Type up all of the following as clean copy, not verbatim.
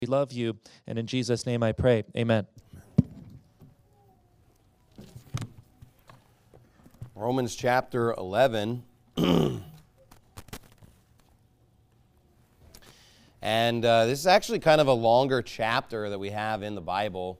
We love you, and in Jesus' name I pray. Amen. Romans chapter 11. And this is actually kind of a longer chapter that we have in the Bible.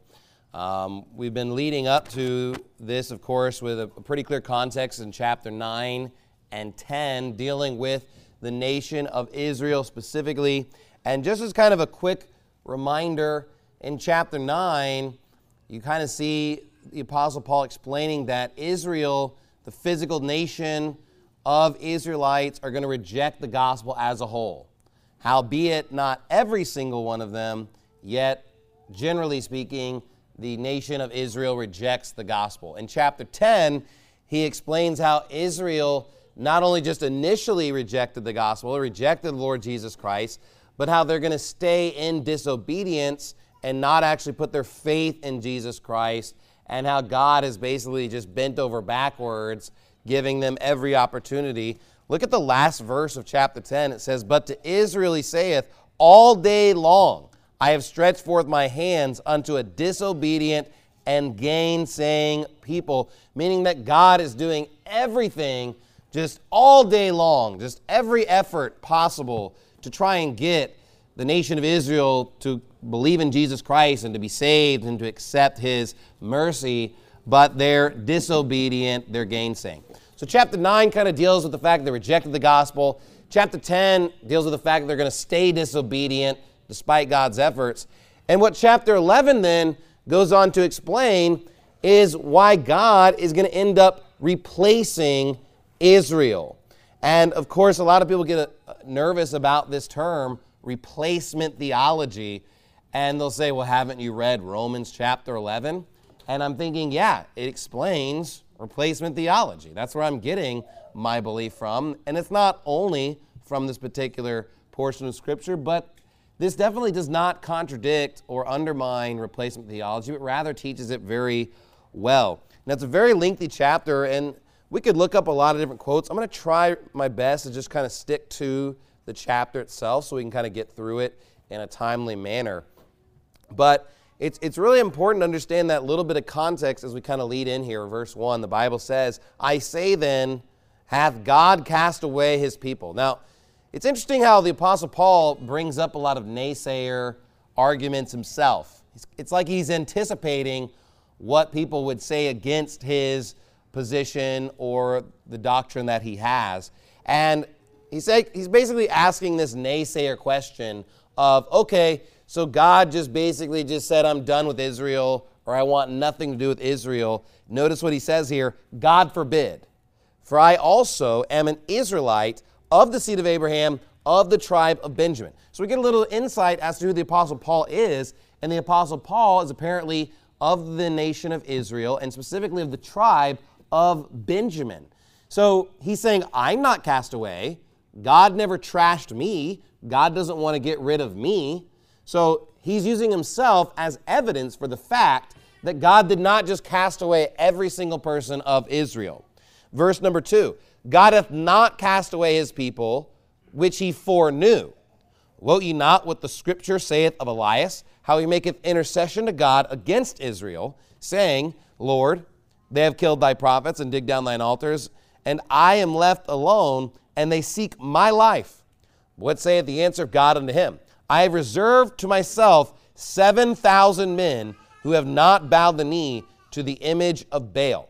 We've been leading up to this, of course, with a pretty clear context in chapter 9 and 10, dealing with the nation of Israel specifically. And just as kind of a quick reminder, in chapter 9, you kind of see the Apostle Paul explaining that Israel, the physical nation of Israelites, are going to reject the gospel as a whole. Howbeit, not every single one of them, yet, generally speaking, the nation of Israel rejects the gospel. In chapter 10, he explains how Israel not only just initially rejected the gospel, rejected the Lord Jesus Christ, but how they're going to stay in disobedience and not actually put their faith in Jesus Christ, and how God is basically just bent over backwards, giving them every opportunity. Look at the last verse of chapter 10. It says, "But to Israel he saith, all day long I have stretched forth my hands unto a disobedient and gainsaying people," meaning that God is doing everything just all day long, just every effort possible to try and get the nation of Israel to believe in Jesus Christ and to be saved and to accept his mercy, but they're disobedient, they're gainsaying. So chapter 9 kind of deals with the fact that they rejected the gospel. Chapter 10 deals with the fact that they're going to stay disobedient despite God's efforts. And what chapter 11 then goes on to explain is why God is going to end up replacing Israel. And of course, a lot of people get nervous about this term, replacement theology, and they'll say, well, haven't you read Romans chapter 11? And I'm thinking, yeah, it explains replacement theology. That's where I'm getting my belief from. And it's not only from this particular portion of Scripture, but this definitely does not contradict or undermine replacement theology, but rather teaches it very well. Now, it's a very lengthy chapter, and we could look up a lot of different quotes. I'm going to try my best to just kind of stick to the chapter itself so we can kind of get through it in a timely manner. But it's really important to understand that little bit of context as we kind of lead in here. Verse 1, the Bible says, "I say then, hath God cast away his people?" Now, it's interesting how the Apostle Paul brings up a lot of naysayer arguments himself. It's like he's anticipating what people would say against his position or the doctrine that he has. And he's basically asking this naysayer question of, okay, so God just basically just said, I'm done with Israel, or I want nothing to do with Israel. Notice what he says here, God forbid. For I also am an Israelite of the seed of Abraham, of the tribe of Benjamin. So we get a little insight as to who the Apostle Paul is. And the Apostle Paul is apparently of the nation of Israel, and specifically of the tribe of Benjamin. So he's saying, I'm not cast away. God never trashed me. God doesn't want to get rid of me. So he's using himself as evidence for the fact that God did not just cast away every single person of Israel. Verse number 2, God hath not cast away his people, which he foreknew. Wot ye not what the Scripture saith of Elias, how he maketh intercession to God against Israel, saying, Lord, they have killed thy prophets and digged down thine altars, and I am left alone, and they seek my life. What saith the answer of God unto him? I have reserved to myself 7,000 men who have not bowed the knee to the image of Baal.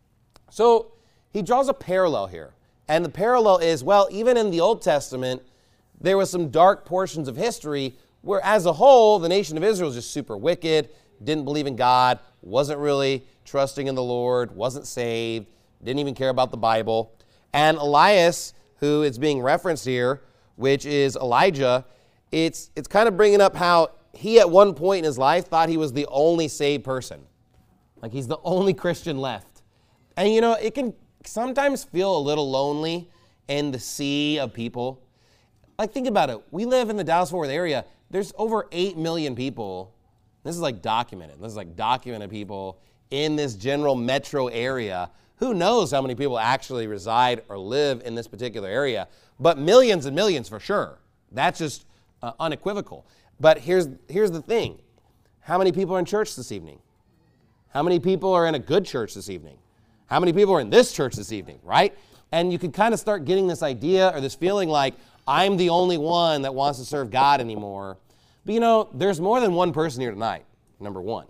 So he draws a parallel here. And the parallel is, well, even in the Old Testament, there was some dark portions of history where, as a whole, the nation of Israel was just super wicked, didn't believe in God, wasn't really trusting in the Lord, wasn't saved, didn't even care about the Bible. And Elias, who is being referenced here, which is Elijah, it's kind of bringing up how he at one point in his life thought he was the only saved person. Like he's the only Christian left. And you know, it can sometimes feel a little lonely in the sea of people. Like think about it. We live in the Dallas-Fort Worth area. There's over 8 million people. This is like documented. This is like documented people in this general metro area. Who knows how many people actually reside or live in this particular area, but millions and millions for sure. That's just unequivocal. But here's the thing. How many people are in church this evening? How many people are in a good church this evening? How many people are in this church this evening, right? And you can kind of start getting this idea or this feeling like, I'm the only one that wants to serve God anymore. But you know, there's more than one person here tonight, number one.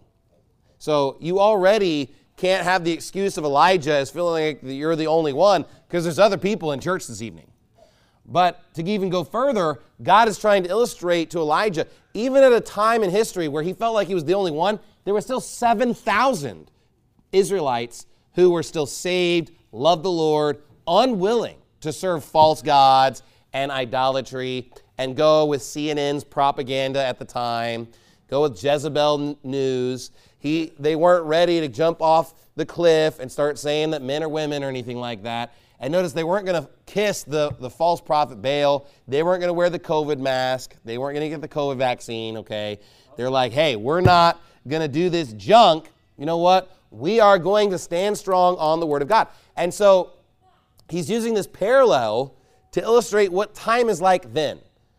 So you already can't have the excuse of Elijah as feeling like you're the only one, because there's other people in church this evening. But to even go further, God is trying to illustrate to Elijah, even at a time in history where he felt like he was the only one, there were still 7,000 Israelites who were still saved, loved the Lord, unwilling to serve false gods and idolatry and go with CNN's propaganda at the time, go with Jezebel news. They weren't ready to jump off the cliff and start saying that men are women or anything like that. And notice they weren't going to kiss the false prophet Baal. They weren't going to wear the COVID mask. They weren't going to get the COVID vaccine, okay? They're like, hey, we're not going to do this junk. You know what? We are going to stand strong on the Word of God. And so he's using this parallel to illustrate what time is like then.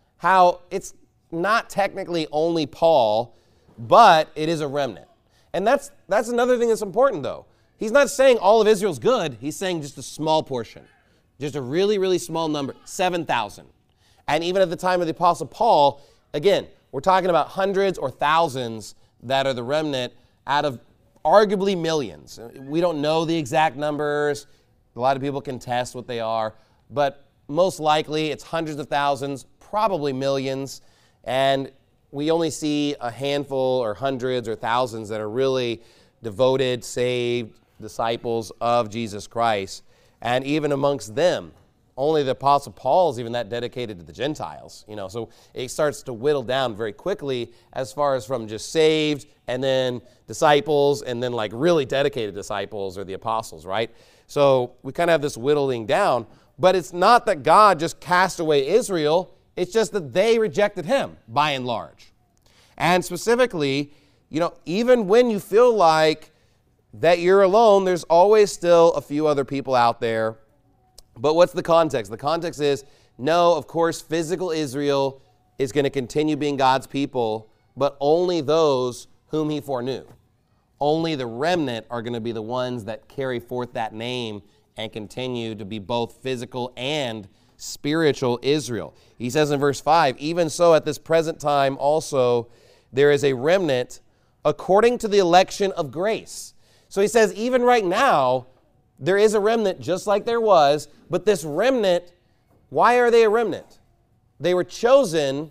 How it's not technically only Paul, but it is a remnant. And that's another thing that's important, though. He's not saying all of Israel's good. He's saying just a small portion. Just a really, really small number, 7,000. And even at the time of the Apostle Paul, again, we're talking about hundreds or thousands that are the remnant out of arguably millions. We don't know the exact numbers. A lot of people can test what they are. But most likely it's hundreds of thousands, probably millions. And we only see a handful or hundreds or thousands that are really devoted, saved disciples of Jesus Christ. And even amongst them, only the Apostle Paul is even that dedicated to the Gentiles. You know, so it starts to whittle down very quickly as far as from just saved and then disciples and then like really dedicated disciples or the apostles, right? So we kind of have this whittling down. But it's not that God just cast away Israel. It's just that they rejected him by and large. And specifically, you know, even when you feel like that you're alone, there's always still a few other people out there. But what's the context? The context is, no, of course, physical Israel is going to continue being God's people, but only those whom he foreknew. Only the remnant are going to be the ones that carry forth that name and continue to be both physical and spiritual Israel. He says in verse 5, even so at this present time also there is a remnant according to the election of grace. So he says even right now there is a remnant just like there was, but this remnant, why are they a remnant? They were chosen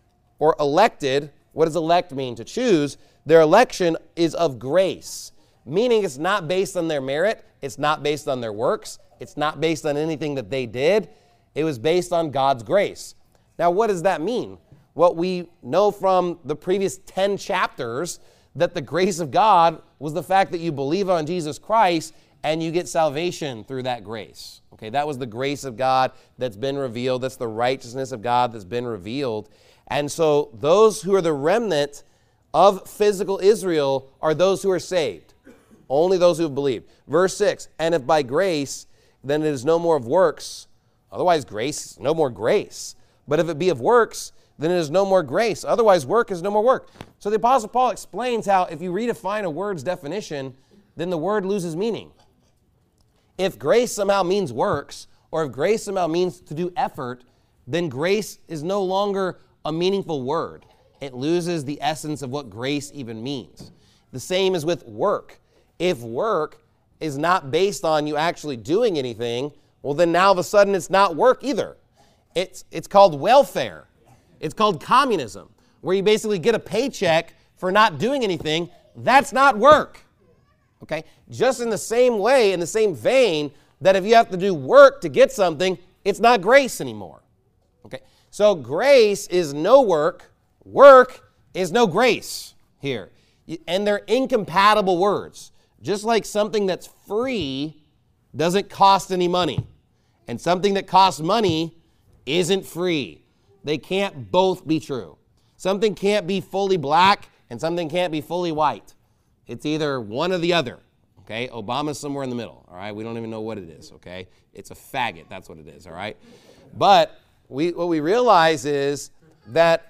or elected. What does elect mean? To choose. Their election is of grace, meaning it's not based on their merit. It's not based on their works. It's not based on anything that they did. It was based on God's grace. Now, what does that mean? What we know from the previous 10 chapters, that the grace of God was the fact that you believe on Jesus Christ and you get salvation through that grace. Okay, that was the grace of God that's been revealed. That's the righteousness of God that's been revealed. And so those who are the remnant of physical Israel are those who are saved. Only those who have believed. Verse 6, and if by grace, then it is no more of works. Otherwise, grace, no more grace. But if it be of works, then it is no more grace. Otherwise, work is no more work. So the Apostle Paul explains how if you redefine a word's definition, then the word loses meaning. If grace somehow means works, or if grace somehow means to do effort, then grace is no longer a meaningful word. It loses the essence of what grace even means. The same is with work. If work is not based on you actually doing anything, well, then now all of a sudden it's not work either. It's called welfare. It's called communism, where you basically get a paycheck for not doing anything. That's not work. Okay? Just in the same way, in the same vein, that if you have to do work to get something, it's not grace anymore. Okay? So grace is no work. Work is no grace here. And they're incompatible words. Just like something that's free doesn't cost any money. And something that costs money isn't free. They can't both be true. Something can't be fully black and something can't be fully white. It's either one or the other. Okay? Obama's somewhere in the middle. All right? We don't even know what it is. Okay? It's a faggot. That's what it is. All right? But what we realize is that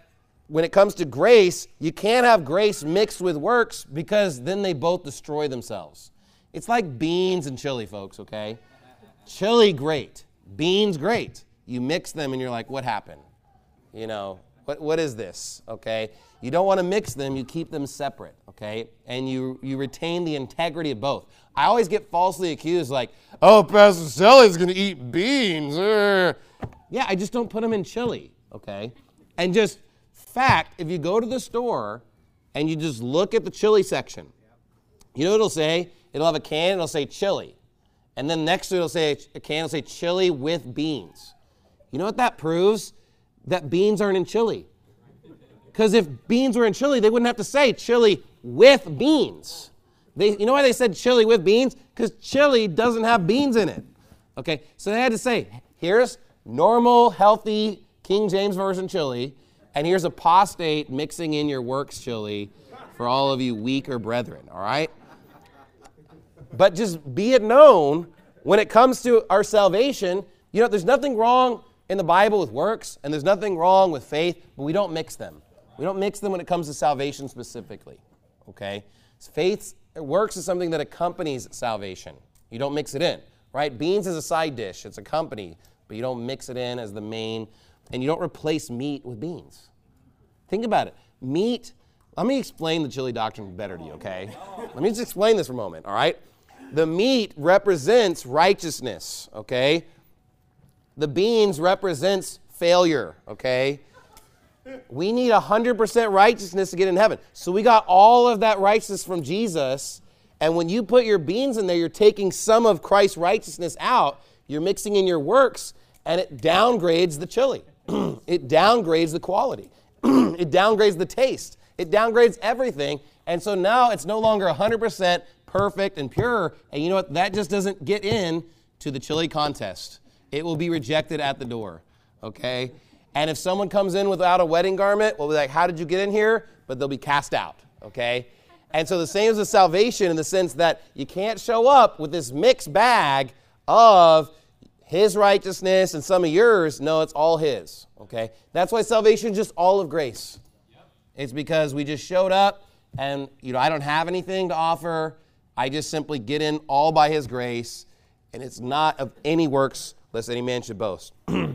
when it comes to grace, you can't have grace mixed with works because then they both destroy themselves. It's like beans and chili, folks, okay? Chili, great. Beans, great. You mix them and you're like, what happened? You know, what is this, okay? You don't want to mix them. You keep them separate, okay? And you retain the integrity of both. I always get falsely accused like, oh, Pastor Sully's going to eat beans. Yeah, I just don't put them in chili, okay? And just fact, if you go to the store and you just look at the chili section, you know what it'll say? It'll have a can, it'll say chili. And then next to it, it'll say a can, it'll say chili with beans. You know what that proves? That beans aren't in chili. Because if beans were in chili, they wouldn't have to say chili with beans. You know why they said chili with beans? Because chili doesn't have beans in it. Okay, so they had to say, here's normal, healthy King James Version chili, and here's apostate mixing in your works chili for all of you weaker brethren, all right? But just be it known, when it comes to our salvation, you know, there's nothing wrong in the Bible with works, and there's nothing wrong with faith, but we don't mix them. We don't mix them when it comes to salvation specifically, okay? Works is something that accompanies salvation. You don't mix it in, right? Beans is a side dish. It's a company, but you don't mix it in as the main, and you don't replace meat with beans. Think about it. Meat, let me explain the chili doctrine better to you, okay? Let me just explain this for a moment, all right? The meat represents righteousness, okay? The beans represents failure, okay? We need 100% righteousness to get in heaven. So we got all of that righteousness from Jesus, and when you put your beans in there, you're taking some of Christ's righteousness out, you're mixing in your works, and it downgrades the chili. It downgrades the quality. It downgrades the taste. It downgrades everything, and so now it's no longer 100% perfect and pure, and you know what? That just doesn't get in to the chili contest. It will be rejected at the door, okay? And if someone comes in without a wedding garment, we'll be like, how did you get in here? But they'll be cast out, okay? And so the same as with salvation in the sense that you can't show up with this mixed bag of his righteousness and some of yours. No, it's all his, okay? That's why salvation is just all of grace. It's because we just showed up and, you know, I don't have anything to offer. I just simply get in all by his grace, and it's not of any works, lest any man should boast.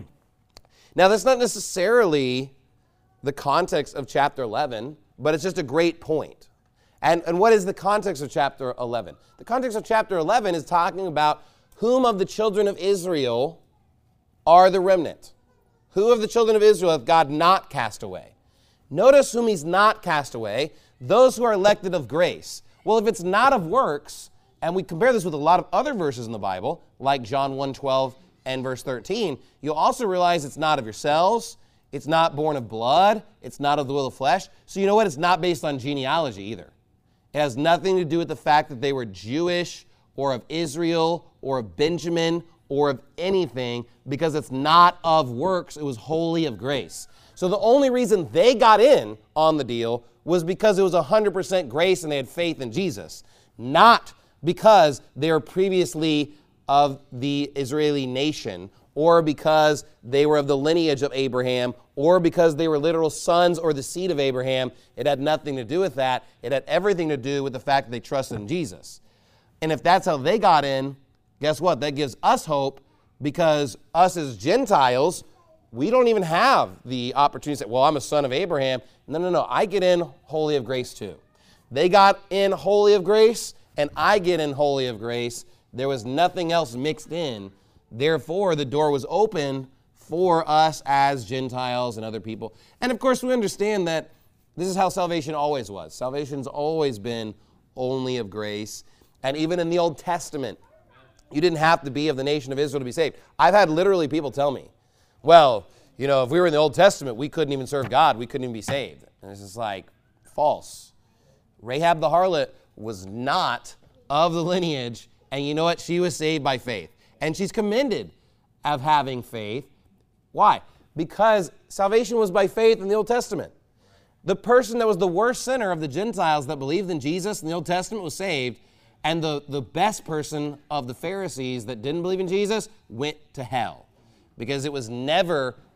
Now, that's not necessarily the context of chapter 11, but it's just a great point. And what is the context of chapter 11? The context of chapter 11 is talking about whom of the children of Israel are the remnant. Who of the children of Israel hath God not cast away? Notice whom he's not cast away, those who are elected of grace. Well, if it's not of works, and we compare this with a lot of other verses in the Bible, like John 1:12 and verse 13, you'll also realize it's not of yourselves, it's not born of blood, it's not of the will of flesh. So you know what? It's not based on genealogy either. It has nothing to do with the fact that they were Jewish or of Israel or of Benjamin or of anything, because it's not of works, it was wholly of grace. So the only reason they got in on the deal was because it was 100% grace and they had faith in Jesus, not because they were previously of the Israeli nation, or because they were of the lineage of Abraham, or because they were literal sons or the seed of Abraham. It had nothing to do with that. It had everything to do with the fact that they trusted in Jesus. And if that's how they got in, guess what? That gives us hope, because us as Gentiles, we don't even have the opportunity to say, well, I'm a son of Abraham. No. I get in wholly of grace too. They got in wholly of grace, and I get in wholly of grace. There was nothing else mixed in. Therefore, the door was open for us as Gentiles and other people. And of course, we understand that this is how salvation always was. Salvation's always been only of grace. And even in the Old Testament, you didn't have to be of the nation of Israel to be saved. I've had literally people tell me, well, you know, if we were in the Old Testament, we couldn't even serve God. We couldn't even be saved. And it's just like, false. Rahab the harlot was not of the lineage. And you know what? She was saved by faith. And she's commended of having faith. Why? Because salvation was by faith in the Old Testament. The person that was the worst sinner of the Gentiles that believed in Jesus in the Old Testament was saved. And the best person of the Pharisees that didn't believe in Jesus went to hell. Because it was never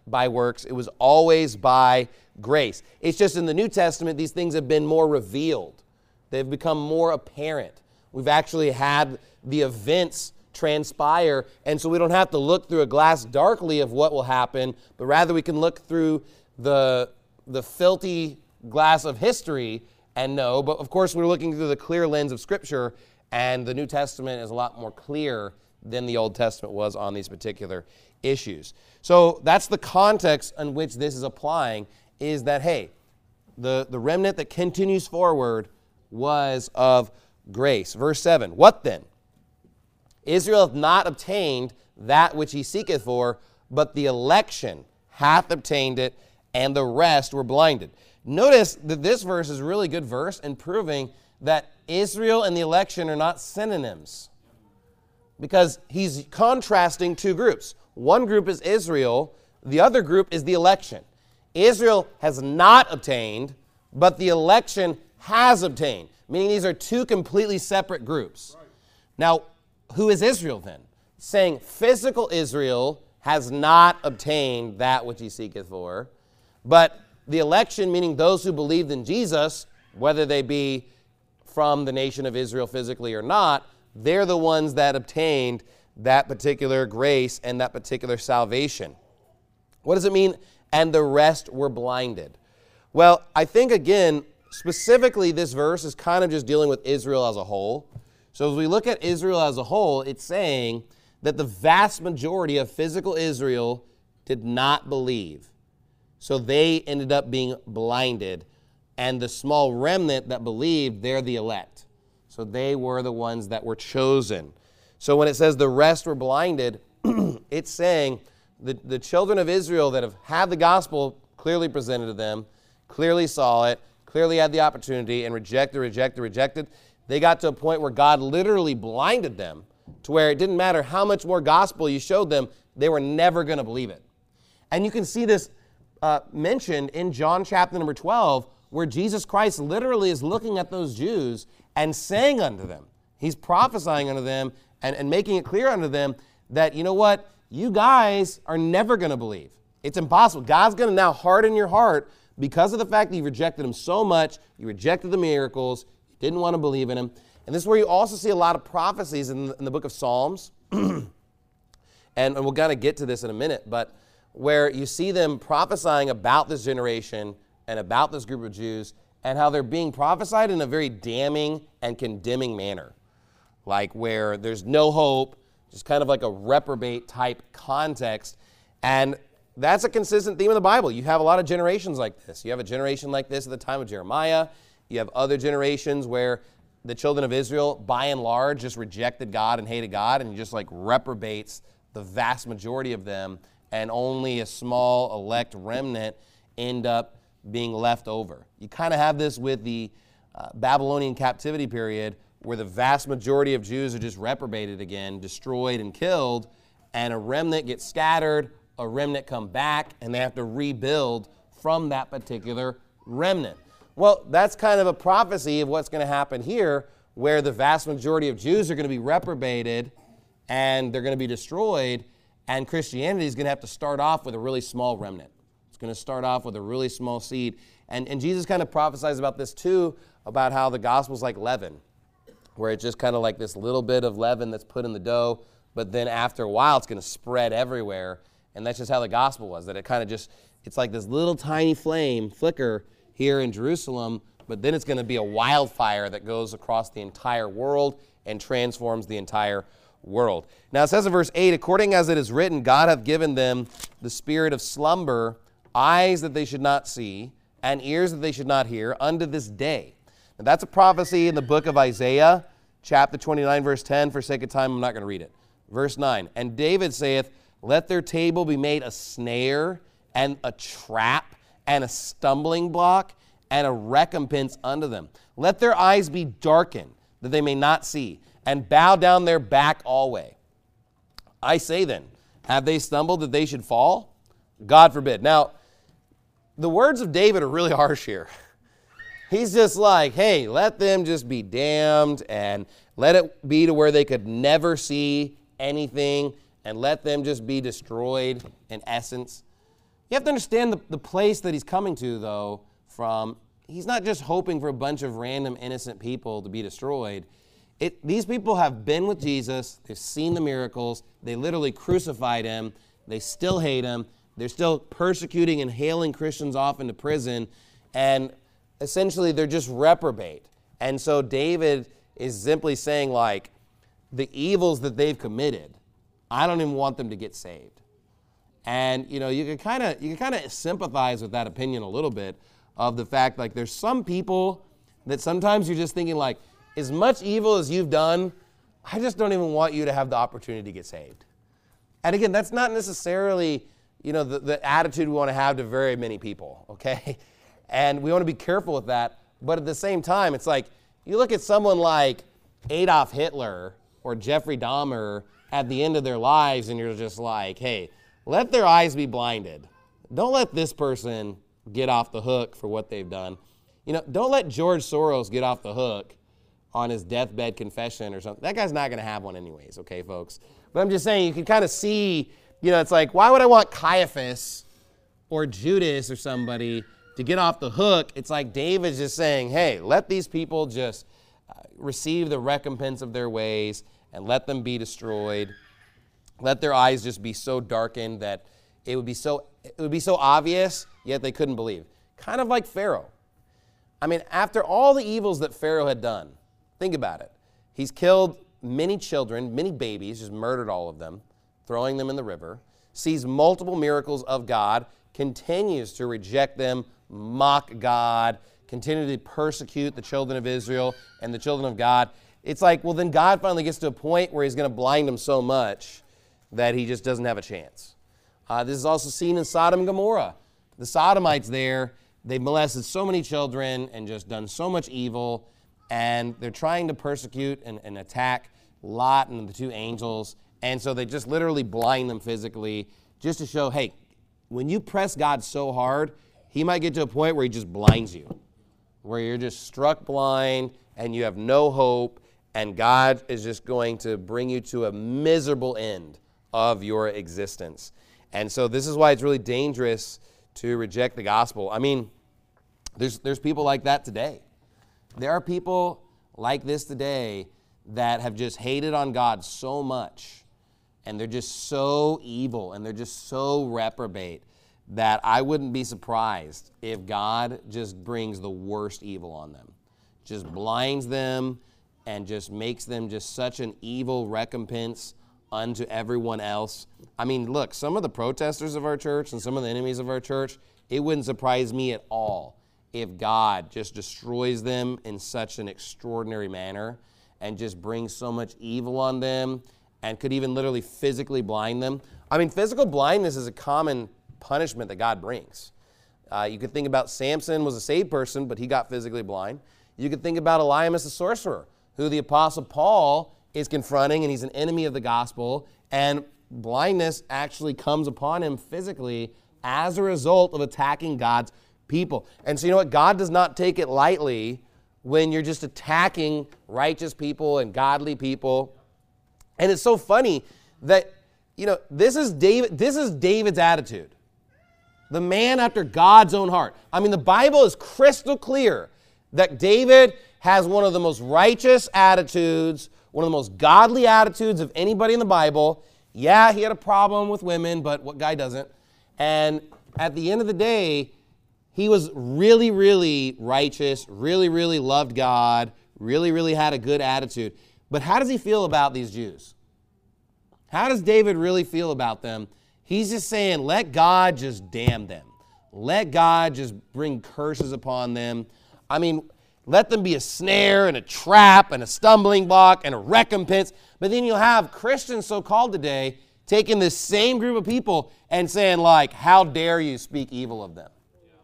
by works. It was always by grace. It's just in the New Testament, these things have been more revealed. They've become more apparent. We've actually had the events transpire, and so we don't have to look through a glass darkly of what will happen, but rather we can look through the filthy glass of history and know. But of course, we're looking through the clear lens of Scripture, and the New Testament is a lot more clear than the Old Testament was on these particular issues. So that's the context in which this is applying, is that, hey, the remnant that continues forward was of grace. Verse 7, what then? Israel hath not obtained that which he seeketh for, but the election hath obtained it, and the rest were blinded. Notice that this verse is a really good verse in proving that Israel and the election are not synonyms, because he's contrasting two groups. One group is Israel, the other group is the election. Israel has not obtained, but the election has obtained, meaning these are two completely separate groups. Right. Now, who is Israel then? Saying physical Israel has not obtained that which he seeketh for, but the election, meaning those who believed in Jesus, whether they be from the nation of Israel physically or not, they're the ones that obtained that particular grace and that particular salvation. What does it mean? And the rest were blinded. Well, I think, again, specifically this verse is kind of just dealing with Israel as a whole. So as we look at Israel as a whole, it's saying that the vast majority of physical Israel did not believe. So they ended up being blinded. And the small remnant that believed, they're the elect. So they were the ones that were chosen. So when it says the rest were blinded, it's saying the children of Israel that have had the gospel clearly presented to them, clearly saw it, clearly had the opportunity, and rejected, they got to a point where God literally blinded them to where it didn't matter how much more gospel you showed them, they were never going to believe it. And you can see this mentioned in John chapter number 12, where Jesus Christ literally is looking at those Jews and saying unto them, he's prophesying unto them and making it clear unto them that, you know what, you guys are never going to believe. It's impossible. God's going to now harden your heart because of the fact that you rejected him so much, you rejected the miracles, you didn't want to believe in him. And this is where you also see a lot of prophecies in the book of Psalms. and we'll kind of get to this in a minute, but where you see them prophesying about this generation and about this group of Jews and how they're being prophesied in a very damning and condemning manner. Like where there's no hope, just kind of like a reprobate type context. And that's a consistent theme of the Bible. You have a lot of generations like this. You have a generation like this at the time of Jeremiah. You have other generations where the children of Israel, by and large, just rejected God and hated God, and just like reprobates the vast majority of them, and only a small elect remnant end up being left over. You kind of have this with the Babylonian captivity period, where the vast majority of Jews are just reprobated again, destroyed and killed, and a remnant gets scattered, a remnant come back, and they have to rebuild from that particular remnant. Well, that's kind of a prophecy of what's going to happen here, where the vast majority of Jews are going to be reprobated, and they're going to be destroyed, and Christianity is going to have to start off with a really small remnant. It's going to start off with a really small seed. And Jesus kind of prophesies about this too, about how the gospel's like leaven, where it's just kind of like this little bit of leaven that's put in the dough, but then after a while it's going to spread everywhere. And that's just how the gospel was, that it kind of just, it's like this little tiny flame flicker here in Jerusalem, but then it's going to be a wildfire that goes across the entire world and transforms the entire world. Now it says in verse 8, according as it is written, God hath given them the spirit of slumber, eyes that they should not see, and ears that they should not hear, unto this day. Now that's a prophecy in the book of Isaiah, chapter 29, verse 10. For sake of time, I'm not going to read it. Verse 9, and David saith, let their table be made a snare, and a trap, and a stumbling block, and a recompense unto them. Let their eyes be darkened, that they may not see, and bow down their back alway. I say then, have they stumbled that they should fall? God forbid. Now, the words of David are really harsh here. He's just like, hey, let them just be damned, and let it be to where they could never see anything, and let them just be destroyed in essence. You have to understand the place that he's coming to, though, from. He's not just hoping for a bunch of random innocent people to be destroyed. These people have been with Jesus. They've seen the miracles. They literally crucified him. They still hate him. They're still persecuting and hailing Christians off into prison. And essentially, they're just reprobate. And so David is simply saying, like, the evils that they've committed, I don't even want them to get saved. And, you can kind of sympathize with that opinion a little bit of the fact, like, there's some people that sometimes you're just thinking, like, as much evil as you've done, I just don't even want you to have the opportunity to get saved. And again, that's not necessarily, the attitude we want to have to very many people, okay? And we want to be careful with that. But at the same time, it's like, you look at someone like Adolf Hitler or Jeffrey Dahmer at the end of their lives, and you're just like, hey, let their eyes be blinded. Don't let this person get off the hook for what they've done. Don't let George Soros get off the hook on his deathbed confession or something. That guy's not going to have one anyways, okay, folks? But I'm just saying, you can kind of see, it's like, why would I want Caiaphas or Judas or somebody to get off the hook? It's like David's just saying, hey, let these people just receive the recompense of their ways and let them be destroyed. Let their eyes just be so darkened that it would be so obvious, yet they couldn't believe. Kind of like Pharaoh. I mean, after all the evils that Pharaoh had done, think about it. He's killed many children, many babies, just murdered all of them, throwing them in the river, sees multiple miracles of God, continues to reject them, mock God, continue to persecute the children of Israel and the children of God. It's like, well, then God finally gets to a point where he's going to blind them so much that he just doesn't have a chance. This is also seen in Sodom and Gomorrah. The Sodomites there, they've molested so many children and just done so much evil, and they're trying to persecute and attack Lot and the two angels, and so they just literally blind them physically just to show, hey, when you press God so hard, he might get to a point where he just blinds you, where you're just struck blind and you have no hope, and God is just going to bring you to a miserable end of your existence. And so this is why it's really dangerous to reject the gospel. I mean, there's people like that today. There are people like this today that have just hated on God so much, and they're just so evil, and they're just so reprobate that I wouldn't be surprised if God just brings the worst evil on them, just blinds them and just makes them just such an evil recompense unto everyone else. I mean, look, some of the protesters of our church and some of the enemies of our church, it wouldn't surprise me at all if God just destroys them in such an extraordinary manner and just brings so much evil on them and could even literally physically blind them. I mean, physical blindness is a common punishment that God brings. You could think about Samson was a saved person, but he got physically blind. You could think about Elymas the sorcerer, who the Apostle Paul is confronting, and he's an enemy of the gospel, and blindness actually comes upon him physically as a result of attacking God's people. And so you know what? God does not take it lightly when you're just attacking righteous people and godly people. And it's so funny that, this is David's attitude. The man after God's own heart. I mean, the Bible is crystal clear that David has one of the most righteous attitudes, one of the most godly attitudes of anybody in the Bible. Yeah, he had a problem with women, but what guy doesn't? And at the end of the day, he was really, really righteous, really, really loved God, really, really had a good attitude. But how does he feel about these Jews? How does David really feel about them? He's just saying, let God just damn them. Let God just bring curses upon them. I mean, let them be a snare and a trap and a stumbling block and a recompense. But then you'll have Christians so-called today taking this same group of people and saying, like, how dare you speak evil of them?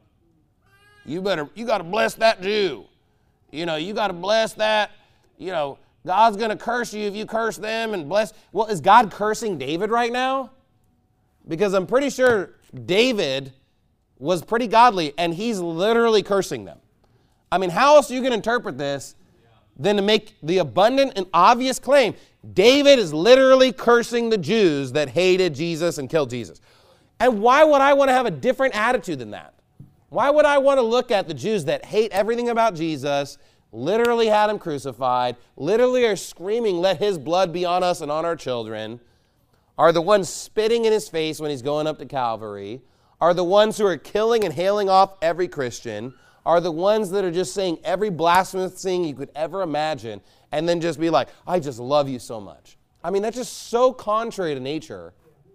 You got to bless that Jew. You got to bless that. God's going to curse you if you curse them and bless. Well, is God cursing David right now? Because I'm pretty sure David was pretty godly, and he's literally cursing them. I mean, how else are you going to interpret this than to make the abundant and obvious claim? David is literally cursing the Jews that hated Jesus and killed Jesus. And why would I want to have a different attitude than that? Why would I want to look at the Jews that hate everything about Jesus, literally had him crucified, literally are screaming, let his blood be on us and on our children, are the ones spitting in his face when he's going up to Calvary, are the ones who are killing and hailing off every Christian, are the ones that are just saying every blasphemous thing you could ever imagine, and then just be like, I just love you so much. I mean, that's just so contrary to nature.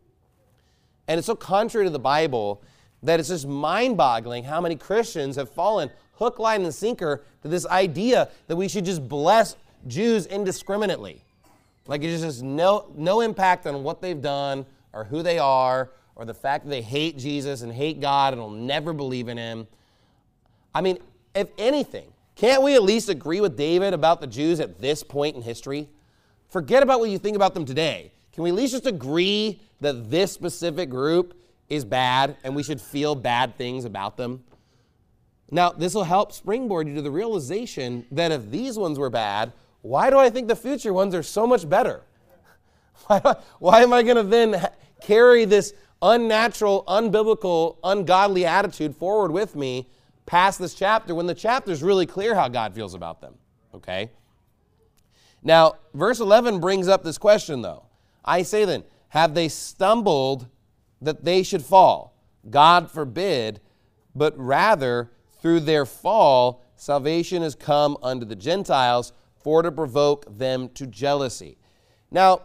And it's so contrary to the Bible that it's just mind-boggling how many Christians have fallen hook, line, and sinker to this idea that we should just bless Jews indiscriminately. Like it's just no impact on what they've done or who they are or the fact that they hate Jesus and hate God and will never believe in him. I mean, if anything, can't we at least agree with David about the Jews at this point in history? Forget about what you think about them today. Can we at least just agree that this specific group is bad and we should feel bad things about them? Now, this will help springboard you to the realization that if these ones were bad, why do I think the future ones are so much better? Why am I going to then carry this unnatural, unbiblical, ungodly attitude forward with me past this chapter when the chapter is really clear how God feels about them? Okay? Now, verse 11 brings up this question, though. I say then, have they stumbled that they should fall? God forbid, but rather through their fall, salvation has come unto the Gentiles for to provoke them to jealousy. Now,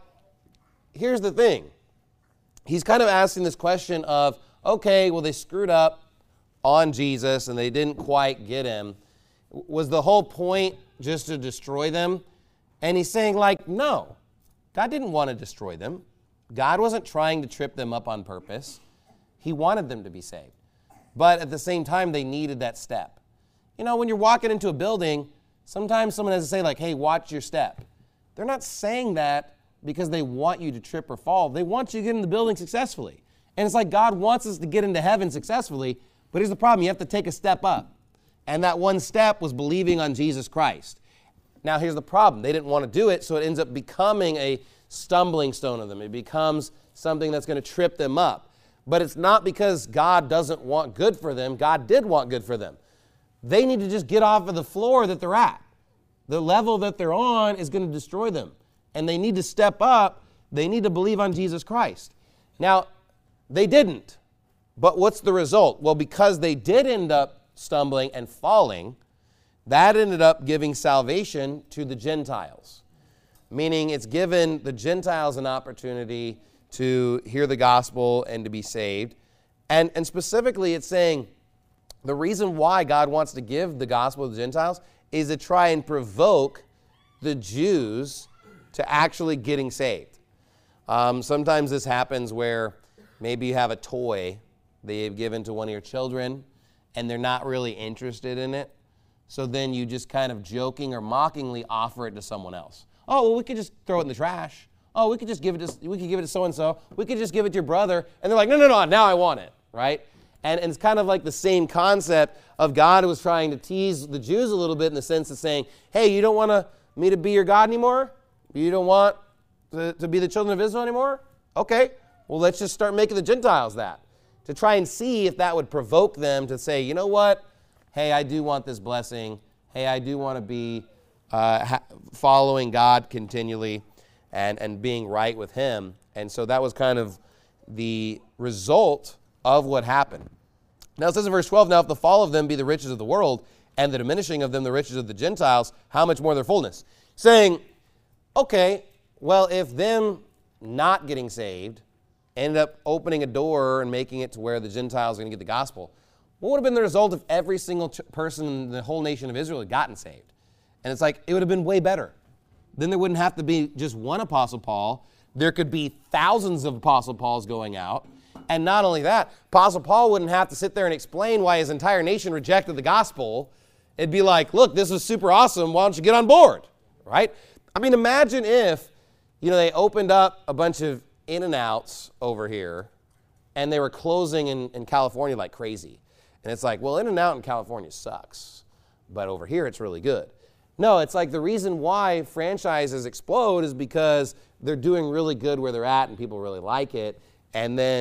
here's the thing. He's kind of asking this question of, okay, well, they screwed up on Jesus and they didn't quite get him. Was the whole point just to destroy them? And he's saying, like, no. God didn't want to destroy them. God wasn't trying to trip them up on purpose. He wanted them to be saved. But at the same time, they needed that step. You know, when you're walking into a building, sometimes someone has to say, like, hey, watch your step. They're not saying that because they want you to trip or fall. They want you to get in the building successfully. And it's like God wants us to get into heaven successfully, but here's the problem. You have to take a step up. And that one step was believing on Jesus Christ. Now, here's the problem. They didn't want to do it, so it ends up becoming a stumbling stone of them. It becomes something that's going to trip them up. But it's not because God doesn't want good for them. God did want good for them. They need to just get off of the floor that they're at. The level that they're on is going to destroy them. And they need to step up. They need to believe on Jesus Christ. Now, they didn't. But what's the result? Well, because they did end up stumbling and falling, that ended up giving salvation to the Gentiles. Meaning it's given the Gentiles an opportunity to hear the gospel and to be saved. And specifically, it's saying the reason why God wants to give the gospel to the Gentiles is to try and provoke the Jews to actually getting saved. Sometimes this happens where maybe you have a toy that you've given to one of your children and they're not really interested in it. So then you just kind of joking or mockingly offer it to someone else. Oh, well, we could just throw it in the trash. Oh, we could give it to so-and-so. We could just give it to your brother. And they're like, no, now I want it, right? And it's kind of like the same concept of God was trying to tease the Jews a little bit in the sense of saying, hey, you don't want me to be your God anymore? You don't want to be the children of Israel anymore? Okay, well, let's just start making the Gentiles that. To try and see if that would provoke them to say, you know what? Hey, I do want this blessing. Hey, I do want to be following God continually and being right with him. And so that was kind of the result of what happened. Now it says in verse 12, now if the fall of them be the riches of the world and the diminishing of them the riches of the Gentiles, how much more their fullness? Saying, okay, well, if them not getting saved ended up opening a door and making it to where the Gentiles are going to get the gospel, what would have been the result if every single person in the whole nation of Israel had gotten saved? And it's like, it would have been way better. Then there wouldn't have to be just one Apostle Paul. There could be thousands of Apostle Pauls going out. And not only that, Apostle Paul wouldn't have to sit there and explain why his entire nation rejected the gospel. It'd be like, look, this is super awesome. Why don't you get on board, right? I mean, imagine if, they opened up a bunch of In-N-Outs over here and they were closing in California like crazy. And it's like, well, In-N-Out in California sucks, but over here it's really good. No, it's like the reason why franchises explode is because they're doing really good where they're at and people really like it. And then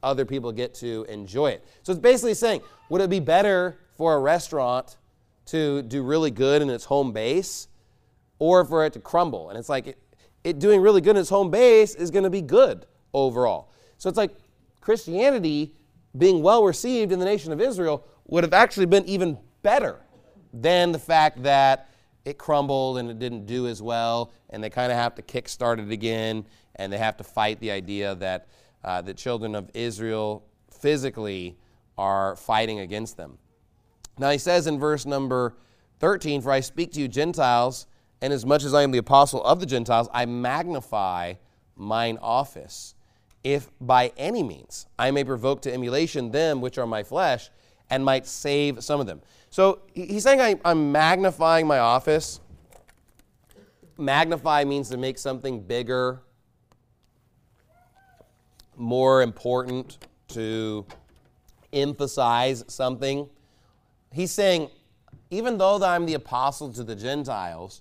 other people get to enjoy it. So it's basically saying, would it be better for a restaurant to do really good in its home base or for it to crumble? And it's like it doing really good in its home base is going to be good overall. So it's like Christianity being well received in the nation of Israel would have actually been even better than the fact that it crumbled and it didn't do as well, and they kind of have to kickstart it again, and they have to fight the idea that the children of Israel physically are fighting against them. Now he says in verse number 13, "For I speak to you Gentiles, and as much as I am the apostle of the Gentiles, I magnify mine office, if by any means I may provoke to emulation them which are my flesh, and might save some of them." So he's saying I'm magnifying my office. Magnify means to make something bigger, more important, to emphasize something. He's saying, even though I'm the apostle to the Gentiles,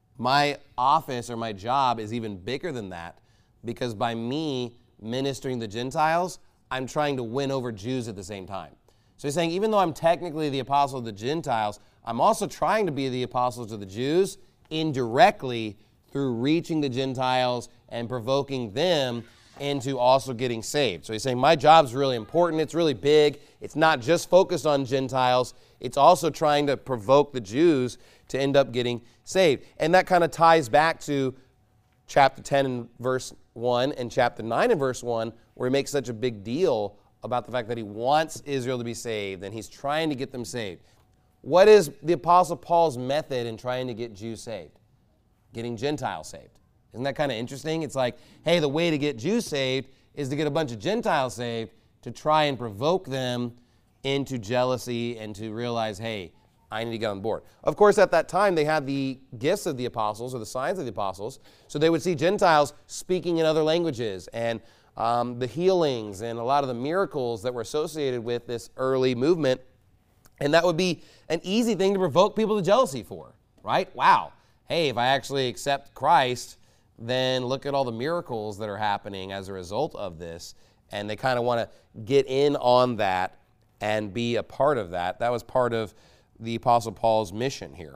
my office or my job is even bigger than that, because by me ministering to the Gentiles, I'm trying to win over Jews at the same time. So he's saying, even though I'm technically the apostle of the Gentiles, I'm also trying to be the apostle to the Jews indirectly through reaching the Gentiles and provoking them into also getting saved. So he's saying, my job's really important. It's really big. It's not just focused on Gentiles. It's also trying to provoke the Jews to end up getting saved. And that kind of ties back to chapter 10 and verse 1 and chapter 9 and verse 1, where he makes such a big deal about the fact that he wants Israel to be saved and he's trying to get them saved. What is the Apostle Paul's method in trying to get Jews saved? Getting Gentiles saved. Isn't that kind of interesting? It's like, hey, the way to get Jews saved is to get a bunch of Gentiles saved to try and provoke them into jealousy and to realize, hey, I need to get on board. Of course, at that time, they had the gifts of the apostles or the signs of the apostles, so they would see Gentiles speaking in other languages and the healings and a lot of the miracles that were associated with this early movement. And that would be an easy thing to provoke people to jealousy for, right? Wow, hey, if I actually accept Christ, then look at all the miracles that are happening as a result of this. And they kind of want to get in on that and be a part of that. That was part of the Apostle Paul's mission here.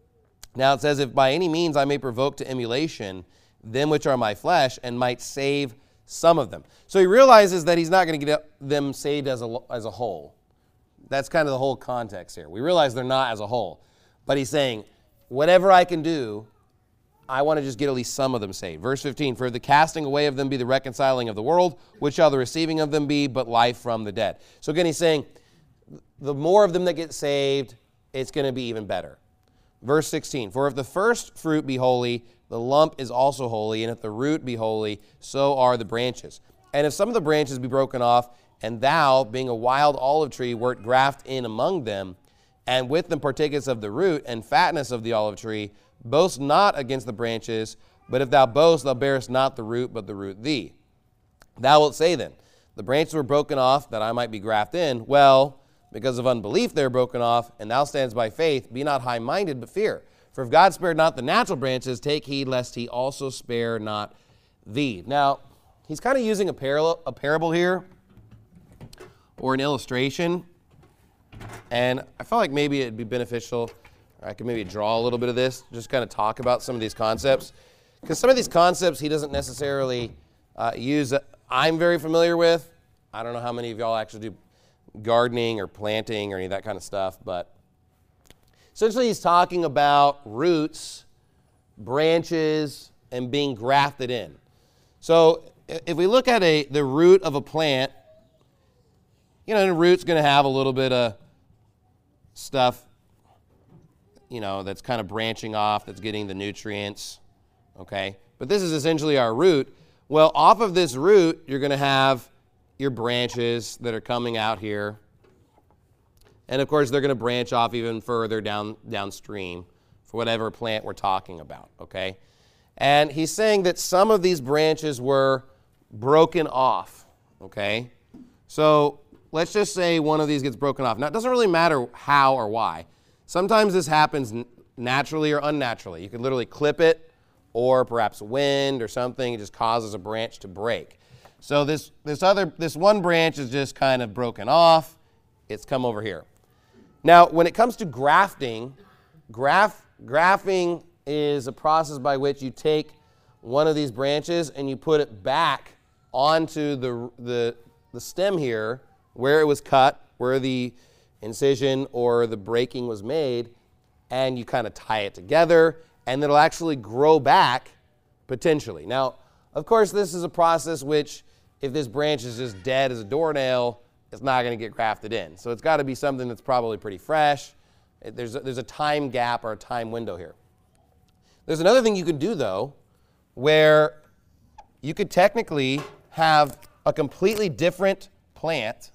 Now it says, if by any means I may provoke to emulation them which are my flesh, and might save some of them. So he realizes that he's not going to get them saved as a whole. That's kind of the whole context here. We realize they're not as a whole. But he's saying, whatever I can do, I want to just get at least some of them saved. Verse 15, "For the casting away of them be the reconciling of the world, which shall the receiving of them be but life from the dead." So again, he's saying, the more of them that get saved, it's going to be even better. Verse 16, "For if the first fruit be holy, the lump is also holy, and if the root be holy, so are the branches. And if some of the branches be broken off, and thou, being a wild olive tree, wert grafted in among them, and with them partakest of the root and fatness of the olive tree, boast not against the branches, but if thou boast, thou bearest not the root, but the root thee. Thou wilt say then, the branches were broken off, that I might be grafted in. Well, because of unbelief they are broken off, and thou standest by faith. Be not high-minded, but fear. For if God spared not the natural branches, take heed lest he also spare not thee." Now, he's kind of using a parable here, or an illustration, and I felt like maybe it'd be beneficial, or I could maybe draw a little bit of this, just kind of talk about some of these concepts, because some of these concepts he doesn't necessarily use that I'm very familiar with. I don't know how many of y'all actually do gardening or planting or any of that kind of stuff, but essentially he's talking about roots, branches, and being grafted in. So if we look at the root of a plant, the root's going to have a little bit of stuff, that's kind of branching off, that's getting the nutrients, okay? But this is essentially our root. Well, off of this root, you're going to have your branches that are coming out here. And of course, they're going to branch off even further downstream for whatever plant we're talking about, okay? And he's saying that some of these branches were broken off, okay? So let's just say one of these gets broken off. Now, it doesn't really matter how or why. Sometimes this happens naturally or unnaturally. You can literally clip it, or perhaps wind or something. It just causes a branch to break. So this one branch is just kind of broken off. It's come over here. Now, when it comes to grafting, grafting is a process by which you take one of these branches and you put it back onto the stem here where it was cut, where the incision or the breaking was made, and you kind of tie it together, and it'll actually grow back potentially. Now, of course, this is a process which, if this branch is just dead as a doornail, it's not going to get grafted in. So it's got to be something that's probably pretty fresh. There's a time gap or a time window here. There's another thing you can do, though, where you could technically have a completely different plant,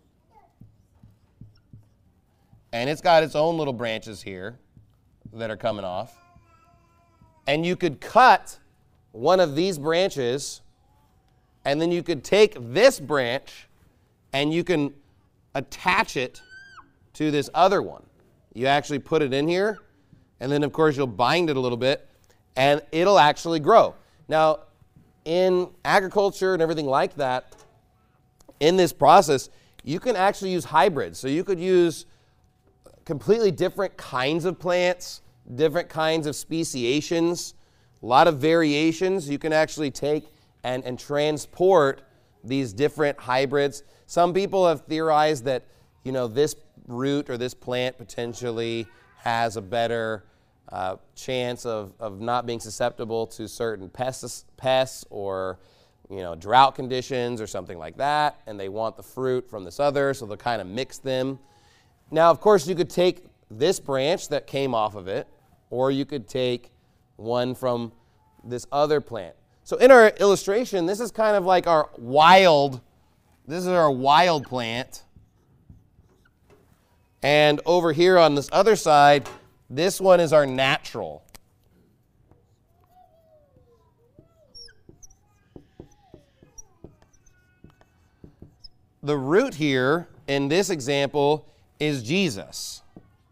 and it's got its own little branches here that are coming off, and you could cut one of these branches, and then you could take this branch and you can attach it to this other one. You actually put it in here, and then of course you'll bind it a little bit, and it'll actually grow. Now, in agriculture and everything like that, in this process, you can actually use hybrids. So you could use completely different kinds of plants, different kinds of speciations, a lot of variations. You can actually take and transport these different hybrids. Some people have theorized that, this root or this plant potentially has a better chance of not being susceptible to certain pests or drought conditions or something like that, and they want the fruit from this other, so they'll kind of mix them. Now, of course, you could take this branch that came off of it, or you could take one from this other plant. So in our illustration, this is kind of like our wild plant. And over here on this other side, this one is our natural. The root here in this example is Jesus.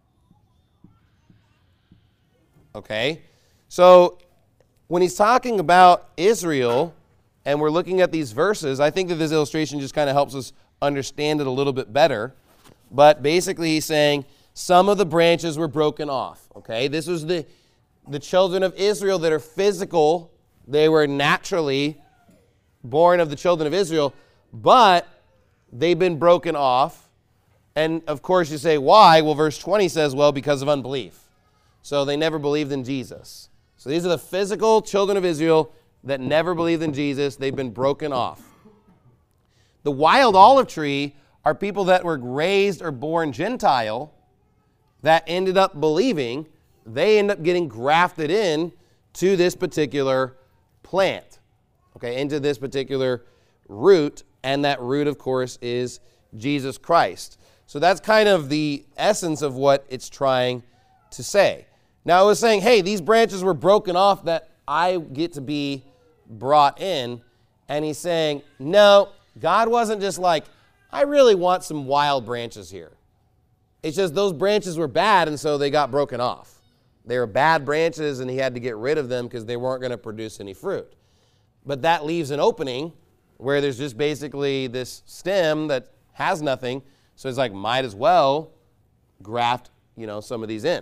Okay? So when he's talking about Israel, and we're looking at these verses, I think that this illustration just kind of helps us understand it a little bit better. But basically he's saying some of the branches were broken off. Okay? This was the children of Israel that are physical. They were naturally born of the children of Israel, but they've been broken off. And of course you say, why? Well, verse 20 says, well, because of unbelief. So they never believed in Jesus. So these are the physical children of Israel that never believed in Jesus. They've been broken off. The wild olive tree are people that were raised or born Gentile that ended up believing. They end up getting grafted in to this particular plant, okay, into this particular root, and that root, of course, is Jesus Christ. So that's kind of the essence of what it's trying to say. Now, it was saying, hey, these branches were broken off that I get to be brought in. And he's saying, no, God wasn't just like, I really want some wild branches here. It's just those branches were bad, and so they got broken off. They were bad branches, and he had to get rid of them because they weren't going to produce any fruit. But that leaves an opening where there's just basically this stem that has nothing. So it's like, might as well graft, some of these in.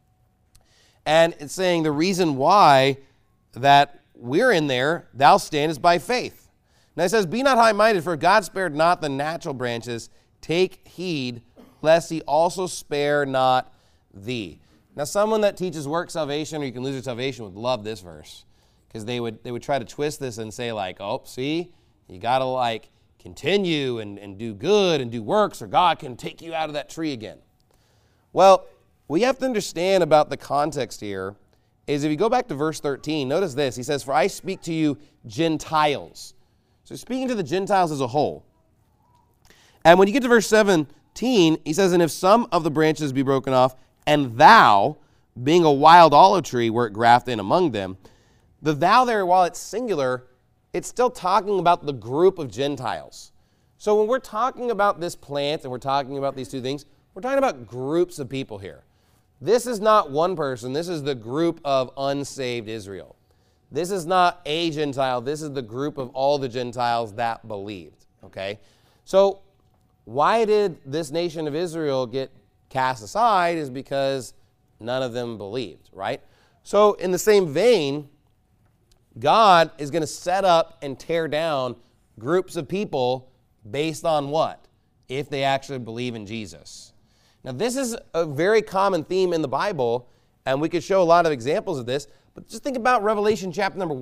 And it's saying the reason why that we're in there, thou standest by faith. Now it says, be not high-minded, for God spared not the natural branches. Take heed, lest he also spare not thee. Now someone that teaches work salvation, or you can lose your salvation, would love this verse. Because they would try to twist this and say like, oh, see, you got to continue and do good and do works, or God can take you out of that tree again. Well, what you have to understand about the context here is if you go back to verse 13, notice this. He says, for I speak to you Gentiles. So speaking to the Gentiles as a whole. And when you get to verse 17, he says, and if some of the branches be broken off, and thou, being a wild olive tree, wert grafted in among them. The thou there, while it's singular, it's still talking about the group of Gentiles. So when we're talking about this plant and we're talking about these two things, we're talking about groups of people here. This is not one person. This is the group of unsaved Israel. This is not a Gentile. This is the group of all the Gentiles that believed, okay? So why did this nation of Israel get cast aside is because none of them believed, right? So in the same vein, God is going to set up and tear down groups of people based on what? If they actually believe in Jesus. Now, this is a very common theme in the Bible, and we could show a lot of examples of this, but just think about Revelation chapter number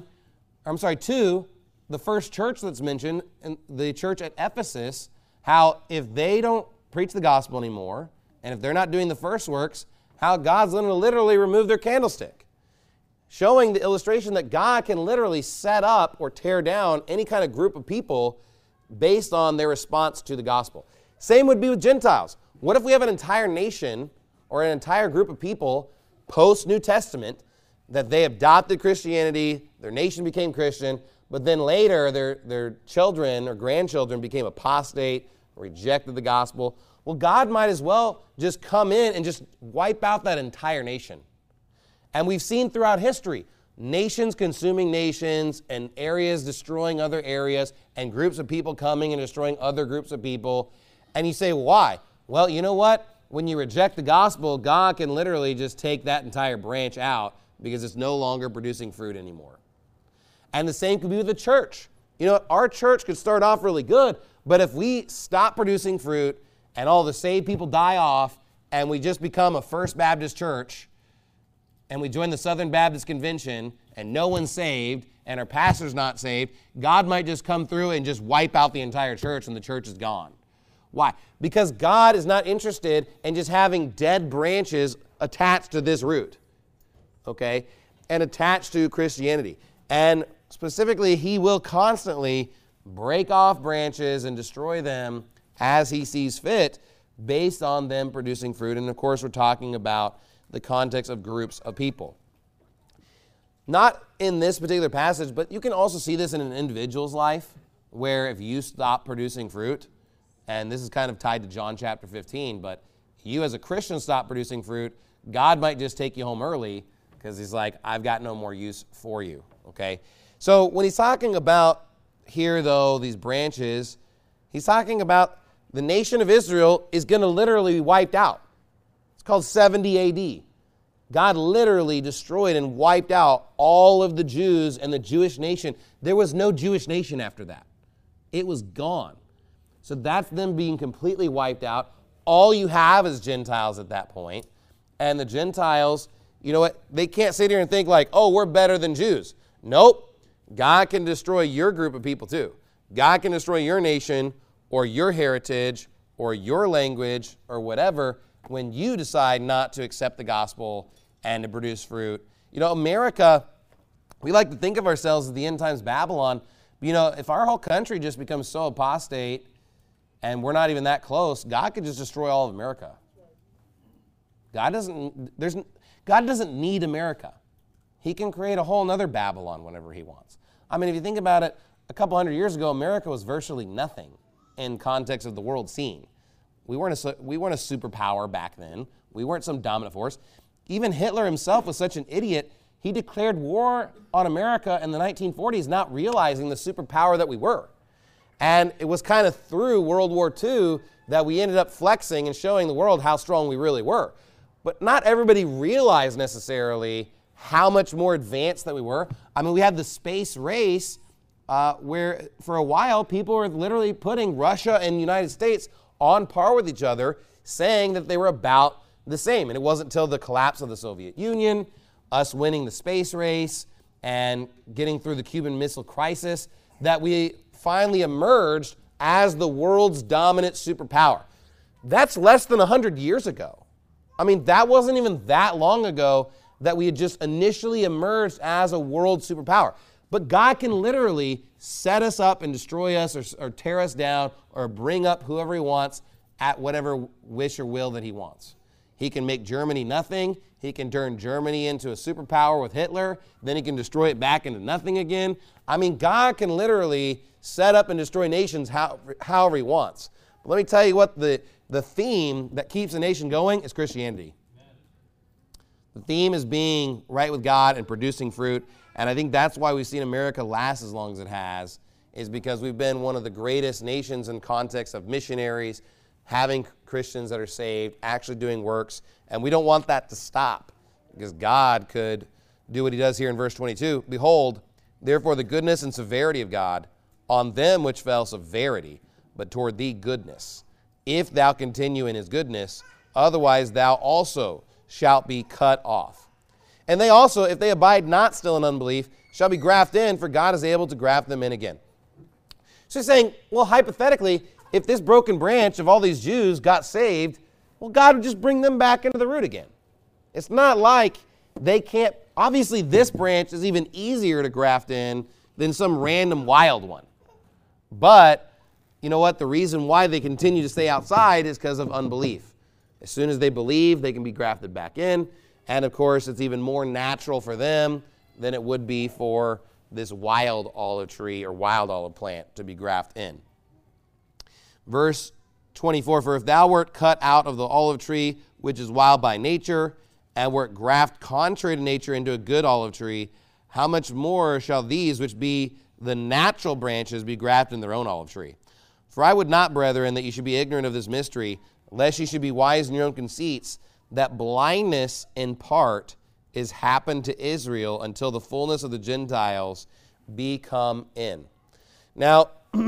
2, the first church that's mentioned, in the church at Ephesus, how if they don't preach the gospel anymore, and if they're not doing the first works, how God's going to literally remove their candlestick, showing the illustration that God can literally set up or tear down any kind of group of people based on their response to the gospel. Same would be with Gentiles. What if we have an entire nation or an entire group of people post-New Testament that they adopted Christianity, their nation became Christian, but then later their children or grandchildren became apostate, rejected the gospel? Well, God might as well just come in and just wipe out that entire nation. And we've seen throughout history, nations consuming nations and areas destroying other areas and groups of people coming and destroying other groups of people. And you say, why? Well, you know what? When you reject the gospel, God can literally just take that entire branch out because it's no longer producing fruit anymore. And the same could be with the church. You know, our church could start off really good, but if we stop producing fruit and all the saved people die off and we just become a First Baptist church and we join the Southern Baptist Convention and no one's saved and our pastor's not saved, God might just come through and just wipe out the entire church and the church is gone. Why? Because God is not interested in just having dead branches attached to this root, okay, and attached to Christianity. And specifically, he will constantly break off branches and destroy them as he sees fit based on them producing fruit. And of course, we're talking about the context of groups of people. Not in this particular passage, but you can also see this in an individual's life where if you stop producing fruit, and this is kind of tied to John chapter 15, but you as a Christian stop producing fruit, God might just take you home early because he's like, I've got no more use for you, okay? So when he's talking about here, though, these branches, he's talking about the nation of Israel is going to literally be wiped out. It's called 70 A.D. God literally destroyed and wiped out all of the Jews and the Jewish nation. There was no Jewish nation after that. It was gone. So that's them being completely wiped out. All you have is Gentiles at that point. And the Gentiles, you know what? They can't sit here and think like, oh, we're better than Jews. Nope. God can destroy your group of people too. God can destroy your nation or your heritage or your language or whatever when you decide not to accept the gospel and to produce fruit. You know, America, we like to think of ourselves as the end times Babylon. But, you know, if our whole country just becomes so apostate and we're not even that close, God could just destroy all of America. God doesn't need America. He can create a whole other Babylon whenever he wants. I mean, if you think about it, a couple hundred years ago, America was virtually nothing in context of the world scene. We weren't a superpower back then. We weren't some dominant force. Even Hitler himself was such an idiot, he declared war on America in the 1940s, not realizing the superpower that we were. And it was kind of through World War II that we ended up flexing and showing the world how strong we really were. But not everybody realized necessarily how much more advanced that we were. I mean, we had the space race where for a while people were literally putting Russia and the United States on par with each other, saying that they were about the same. And it wasn't until the collapse of the Soviet Union, us winning the space race, and getting through the Cuban Missile Crisis that we finally emerged as the world's dominant superpower. That's less than 100 years ago. I mean, that wasn't even that long ago that we had just initially emerged as a world superpower. But God can literally set us up and destroy us or tear us down or bring up whoever he wants at whatever wish or will that he wants. He can make Germany nothing. He can turn Germany into a superpower with Hitler. Then he can destroy it back into nothing again. I mean, God can literally set up and destroy nations however he wants. But let me tell you what the theme that keeps a nation going is Christianity. The theme is being right with God and producing fruit. And I think that's why we've seen America last as long as it has, is because we've been one of the greatest nations in context of missionaries, having Christians that are saved, actually doing works, and we don't want that to stop, because God could do what he does here in verse 22. Behold, therefore the goodness and severity of God on them which fell severity, but toward thee goodness, if thou continue in his goodness, otherwise thou also shalt be cut off. And they also, if they abide not still in unbelief, shall be grafted in, for God is able to graft them in again. So he's saying, well, hypothetically, if this broken branch of all these Jews got saved, well, God would just bring them back into the root again. It's not like they can't. Obviously, this branch is even easier to graft in than some random wild one. But you know what? The reason why they continue to stay outside is because of unbelief. As soon as they believe, they can be grafted back in. And of course, it's even more natural for them than it would be for this wild olive tree or wild olive plant to be grafted in. Verse 24, for if thou wert cut out of the olive tree, which is wild by nature, and wert grafted contrary to nature into a good olive tree, how much more shall these, which be the natural branches, be grafted in their own olive tree? For I would not, brethren, that ye should be ignorant of this mystery, lest ye should be wise in your own conceits, that blindness in part is happened to Israel until the fullness of the Gentiles be come in. Now,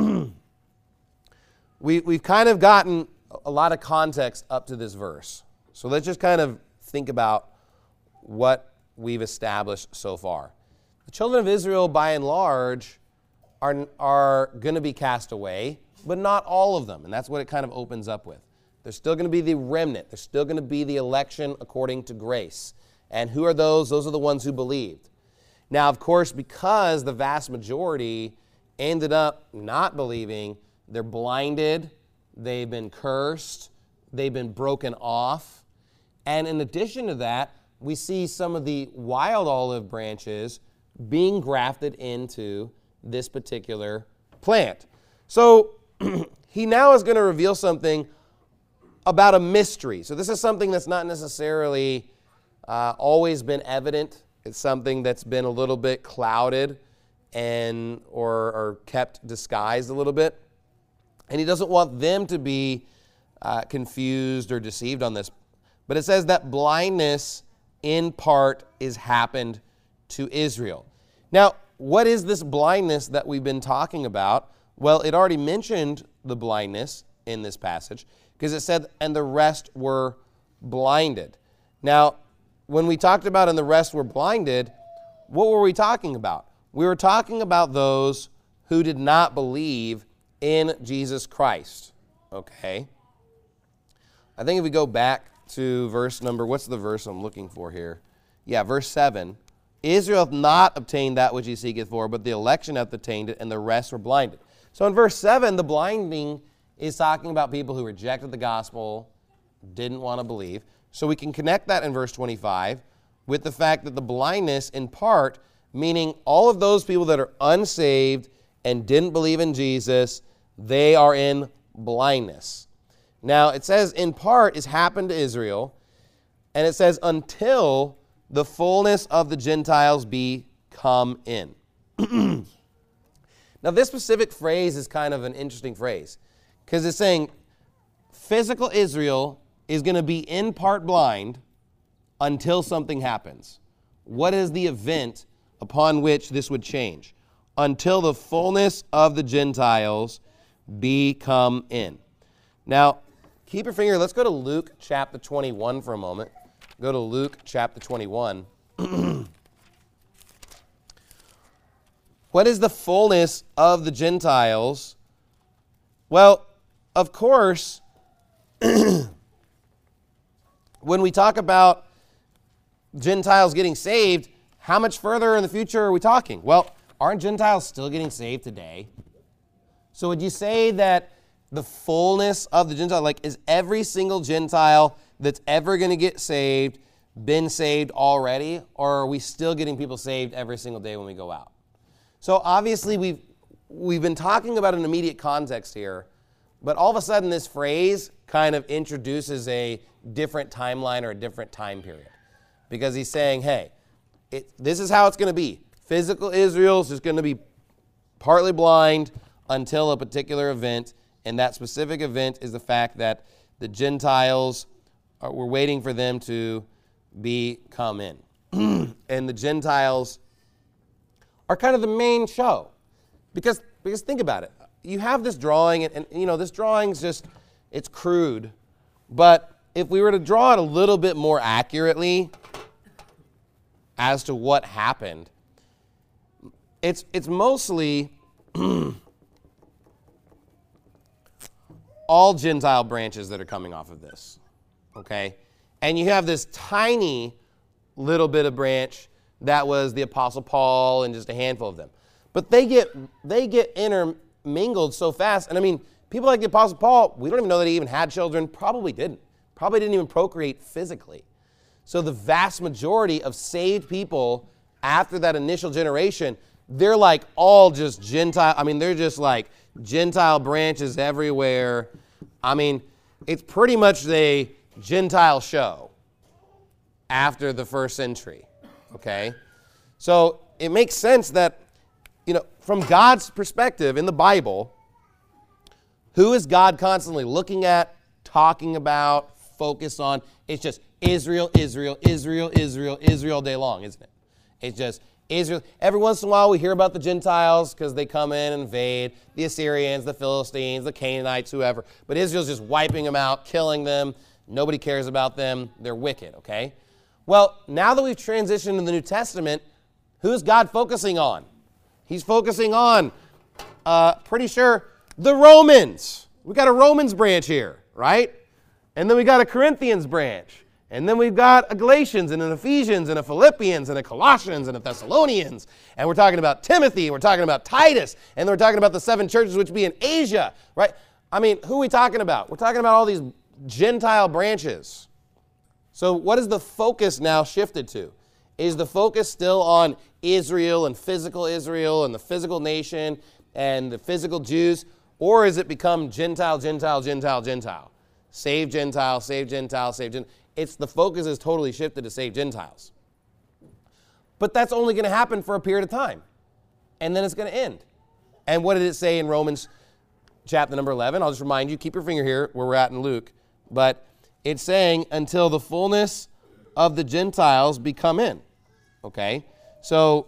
we've kind of gotten a lot of context up to this verse. So let's just kind of think about what we've established so far. The children of Israel, by and large, are going to be cast away, but not all of them. And that's what it kind of opens up with. There's still going to be the remnant. There's still going to be the election according to grace. And who are those? Those are the ones who believed. Now, of course, because the vast majority ended up not believing, they're blinded, they've been cursed, they've been broken off. And in addition to that, we see some of the wild olive branches being grafted into this particular plant. So he now is going to reveal something about a mystery. So this is something that's not necessarily always been evident. It's something that's been a little bit clouded and or kept disguised a little bit. And he doesn't want them to be confused or deceived on this. But it says that blindness in part is happened to Israel. Now, what is this blindness that we've been talking about? Well, it already mentioned the blindness in this passage because it said, and the rest were blinded. Now, when we talked about and the rest were blinded, what were we talking about? We were talking about those who did not believe in Jesus Christ. Okay? I think if we go back to verse number, what's the verse I'm looking for here? Yeah, verse 7. Israel hath not obtained that which he seeketh for, but the election hath obtained it, and the rest were blinded. So in verse 7, the blinding is talking about people who rejected the gospel, didn't want to believe. So we can connect that in verse 25 with the fact that the blindness in part, meaning all of those people that are unsaved and didn't believe in Jesus, they are in blindness. Now, it says in part is happened to Israel, and it says until the fullness of the Gentiles be come in. Now, this specific phrase is kind of an interesting phrase because it's saying physical Israel is going to be in part blind until something happens. What is the event upon which this would change? Until the fullness of the Gentiles be come in. Now, keep your finger. Let's go to Luke chapter 21 for a moment. Go to Luke chapter 21. What is the fullness of the Gentiles? Well, of course, when we talk about Gentiles getting saved, how much further in the future are we talking? Well, aren't Gentiles still getting saved today? So would you say that the fullness of the Gentile, like is every single Gentile that's ever going to get saved been saved already? Or are we still getting people saved every single day when we go out? So obviously we've been talking about an immediate context here, but all of a sudden this phrase kind of introduces a different timeline or a different time period. Because he's saying, hey, this is how it's going to be. Physical Israel is just going to be partly blind until a particular event, and that specific event is the fact that the Gentiles we're waiting for them to come in. And the Gentiles are kind of the main show. Because think about it. You have this drawing, and this drawing's just, it's crude. But if we were to draw it a little bit more accurately as to what happened, it's mostly all Gentile branches that are coming off of this. Okay? And you have this tiny little bit of branch that was the Apostle Paul and just a handful of them. But they get intermingled so fast. And I mean, people like the Apostle Paul, we don't even know that he even had children, probably didn't even procreate physically. So the vast majority of saved people after that initial generation, they're like all just Gentile. I mean, they're just like Gentile branches everywhere. I mean, it's pretty much a Gentile show after the first century, okay? So it makes sense that, from God's perspective in the Bible, who is God constantly looking at, talking about, focused on? It's just Israel, Israel, Israel, Israel, Israel all day long, isn't it? It's just Israel. Every once in a while we hear about the Gentiles because they come in and invade, the Assyrians, the Philistines, the Canaanites, whoever. But Israel's just wiping them out, killing them. Nobody cares about them. They're wicked, okay? Well, now that we've transitioned to the New Testament, who's God focusing on? He's focusing on, pretty sure, the Romans. We got a Romans branch here, right? And then we got a Corinthians branch. And then we've got a Galatians and an Ephesians and a Philippians and a Colossians and a Thessalonians. And we're talking about Timothy. We're talking about Titus. And then we're talking about the 7 churches which be in Asia, right? I mean, who are we talking about? We're talking about all these Gentile branches. So what is the focus now shifted to? Is the focus still on Israel and the physical nation and the physical Jews? Or has it become Gentile, Gentile, Gentile, Gentile? Save Gentile, save Gentile, save Gentile. The focus is totally shifted to save Gentiles. But that's only going to happen for a period of time. And then it's going to end. And what did it say in Romans chapter number 11? I'll just remind you, keep your finger here where we're at in Luke. But it's saying, until the fullness of the Gentiles be come in. Okay? So,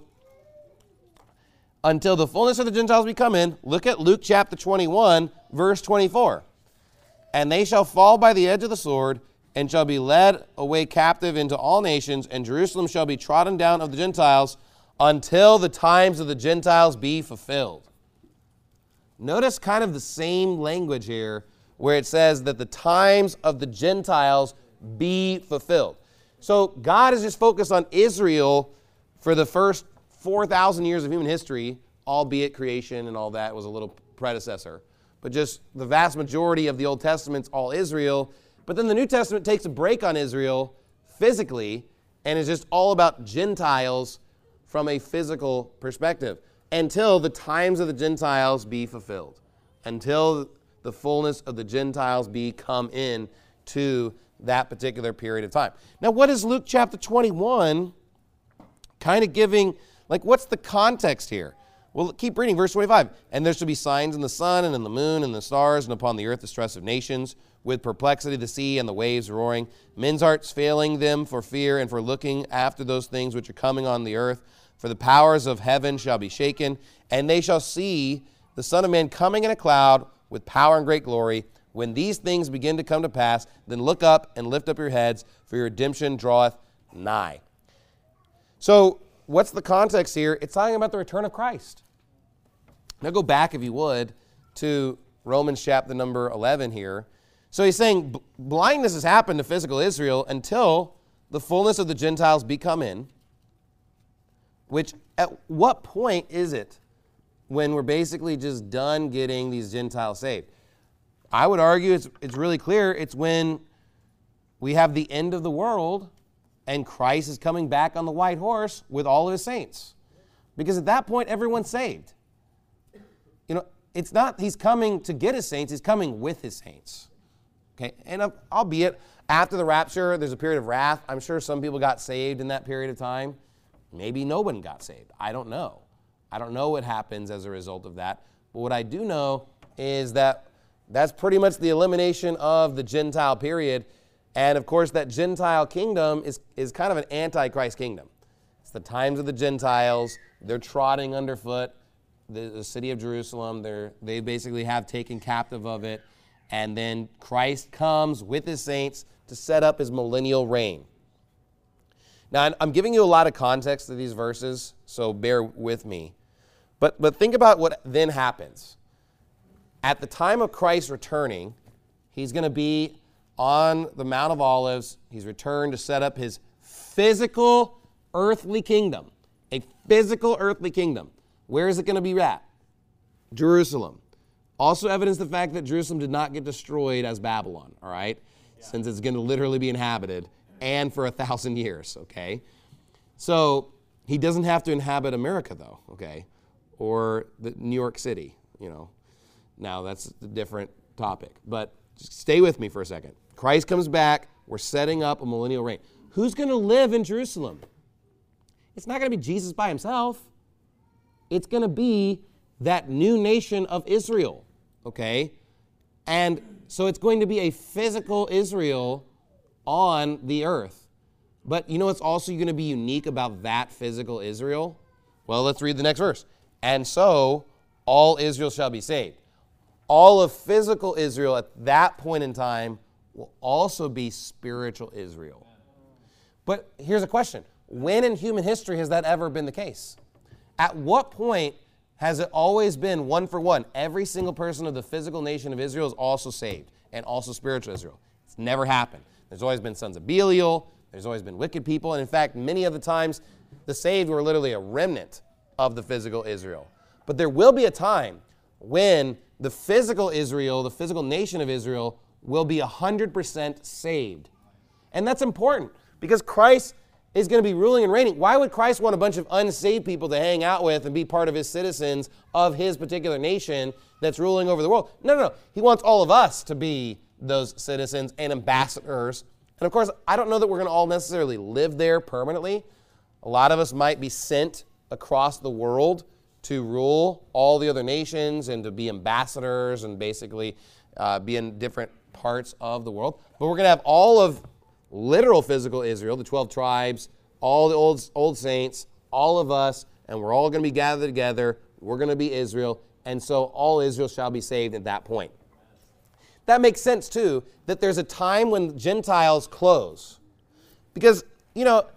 until the fullness of the Gentiles be come in, look at Luke chapter 21, verse 24. And they shall fall by the edge of the sword, and shall be led away captive into all nations, and Jerusalem shall be trodden down of the Gentiles, until the times of the Gentiles be fulfilled. Notice kind of the same language here, where it says that the times of the Gentiles be fulfilled. So God is just focused on Israel for the first 4,000 years of human history, albeit creation and all that was a little predecessor. But just the vast majority of the Old Testament's all Israel. But then the New Testament takes a break on Israel physically and is just all about Gentiles from a physical perspective until the times of the Gentiles be fulfilled, until the fullness of the Gentiles be come in to that particular period of time. Now, what is Luke chapter 21 kind of giving, what's the context here? Well, keep reading, verse 25. And there shall be signs in the sun and in the moon and the stars, and upon the earth the stress of nations, with perplexity the sea and the waves roaring, men's hearts failing them for fear and for looking after those things which are coming on the earth. For the powers of heaven shall be shaken, and they shall see the Son of Man coming in a cloud with power and great glory. When these things begin to come to pass, then look up and lift up your heads, for your redemption draweth nigh. So what's the context here? It's talking about the return of Christ. Now go back, if you would, to Romans chapter number 11 here. So he's saying blindness has happened to physical Israel until the fullness of the Gentiles be come in, which at what point is it when we're basically just done getting these Gentiles saved? I would argue it's really clear. It's when we have the end of the world and Christ is coming back on the white horse with all of his saints. Because at that point, everyone's saved. It's not he's coming to get his saints, he's coming with his saints. Okay, and albeit after the rapture, there's a period of wrath. I'm sure some people got saved in that period of time. Maybe no one got saved. I don't know. I don't know what happens as a result of that. But what I do know is that that's pretty much the elimination of the Gentile period. And of course, that Gentile kingdom is kind of an anti-Christ kingdom. It's the times of the Gentiles. They're trotting underfoot the city of Jerusalem. They basically have taken captive of it. And then Christ comes with his saints to set up his millennial reign. Now, I'm giving you a lot of context to these verses, so bear with me. But think about what then happens. At the time of Christ returning, he's going to be on the Mount of Olives. He's returned to set up his physical earthly kingdom. A physical earthly kingdom. Where is it going to be at? Jerusalem. Also evidence the fact that Jerusalem did not get destroyed as Babylon, all right? Yeah. Since it's going to literally be inhabited, and for 1,000 years, okay? So he doesn't have to inhabit America, though, okay? Or New York City, you know. Now, that's a different topic. But just stay with me for a second. Christ comes back. We're setting up a millennial reign. Who's going to live in Jerusalem? It's not going to be Jesus by himself. It's going to be that new nation of Israel, okay? And so it's going to be a physical Israel on the earth. But you know what's also going to be unique about that physical Israel? Well, let's read the next verse. And so all Israel shall be saved. All of physical Israel at that point in time will also be spiritual Israel. But here's a question. When in human history has that ever been the case? At what point has it always been one for one? Every single person of the physical nation of Israel is also saved and also spiritual Israel. It's never happened. There's always been sons of Belial. There's always been wicked people. And in fact, many of the times, the saved were literally a remnant of the physical Israel. But there will be a time when the physical Israel, the physical nation of Israel, will be 100% saved. And that's important because Christ is going to be ruling and reigning. Why would Christ want a bunch of unsaved people to hang out with and be part of his citizens of his particular nation that's ruling over the world? No. He wants all of us to be those citizens and ambassadors. And of course, I don't know that we're going to all necessarily live there permanently. A lot of us might be sent across the world to rule all the other nations and to be ambassadors and basically be in different parts of the world. But we're going to have all of literal physical Israel, the 12 tribes, all the old saints, all of us, and we're all going to be gathered together. We're going to be Israel. And so all Israel shall be saved at that point. That makes sense, too, that there's a time when Gentiles close. Because, you know,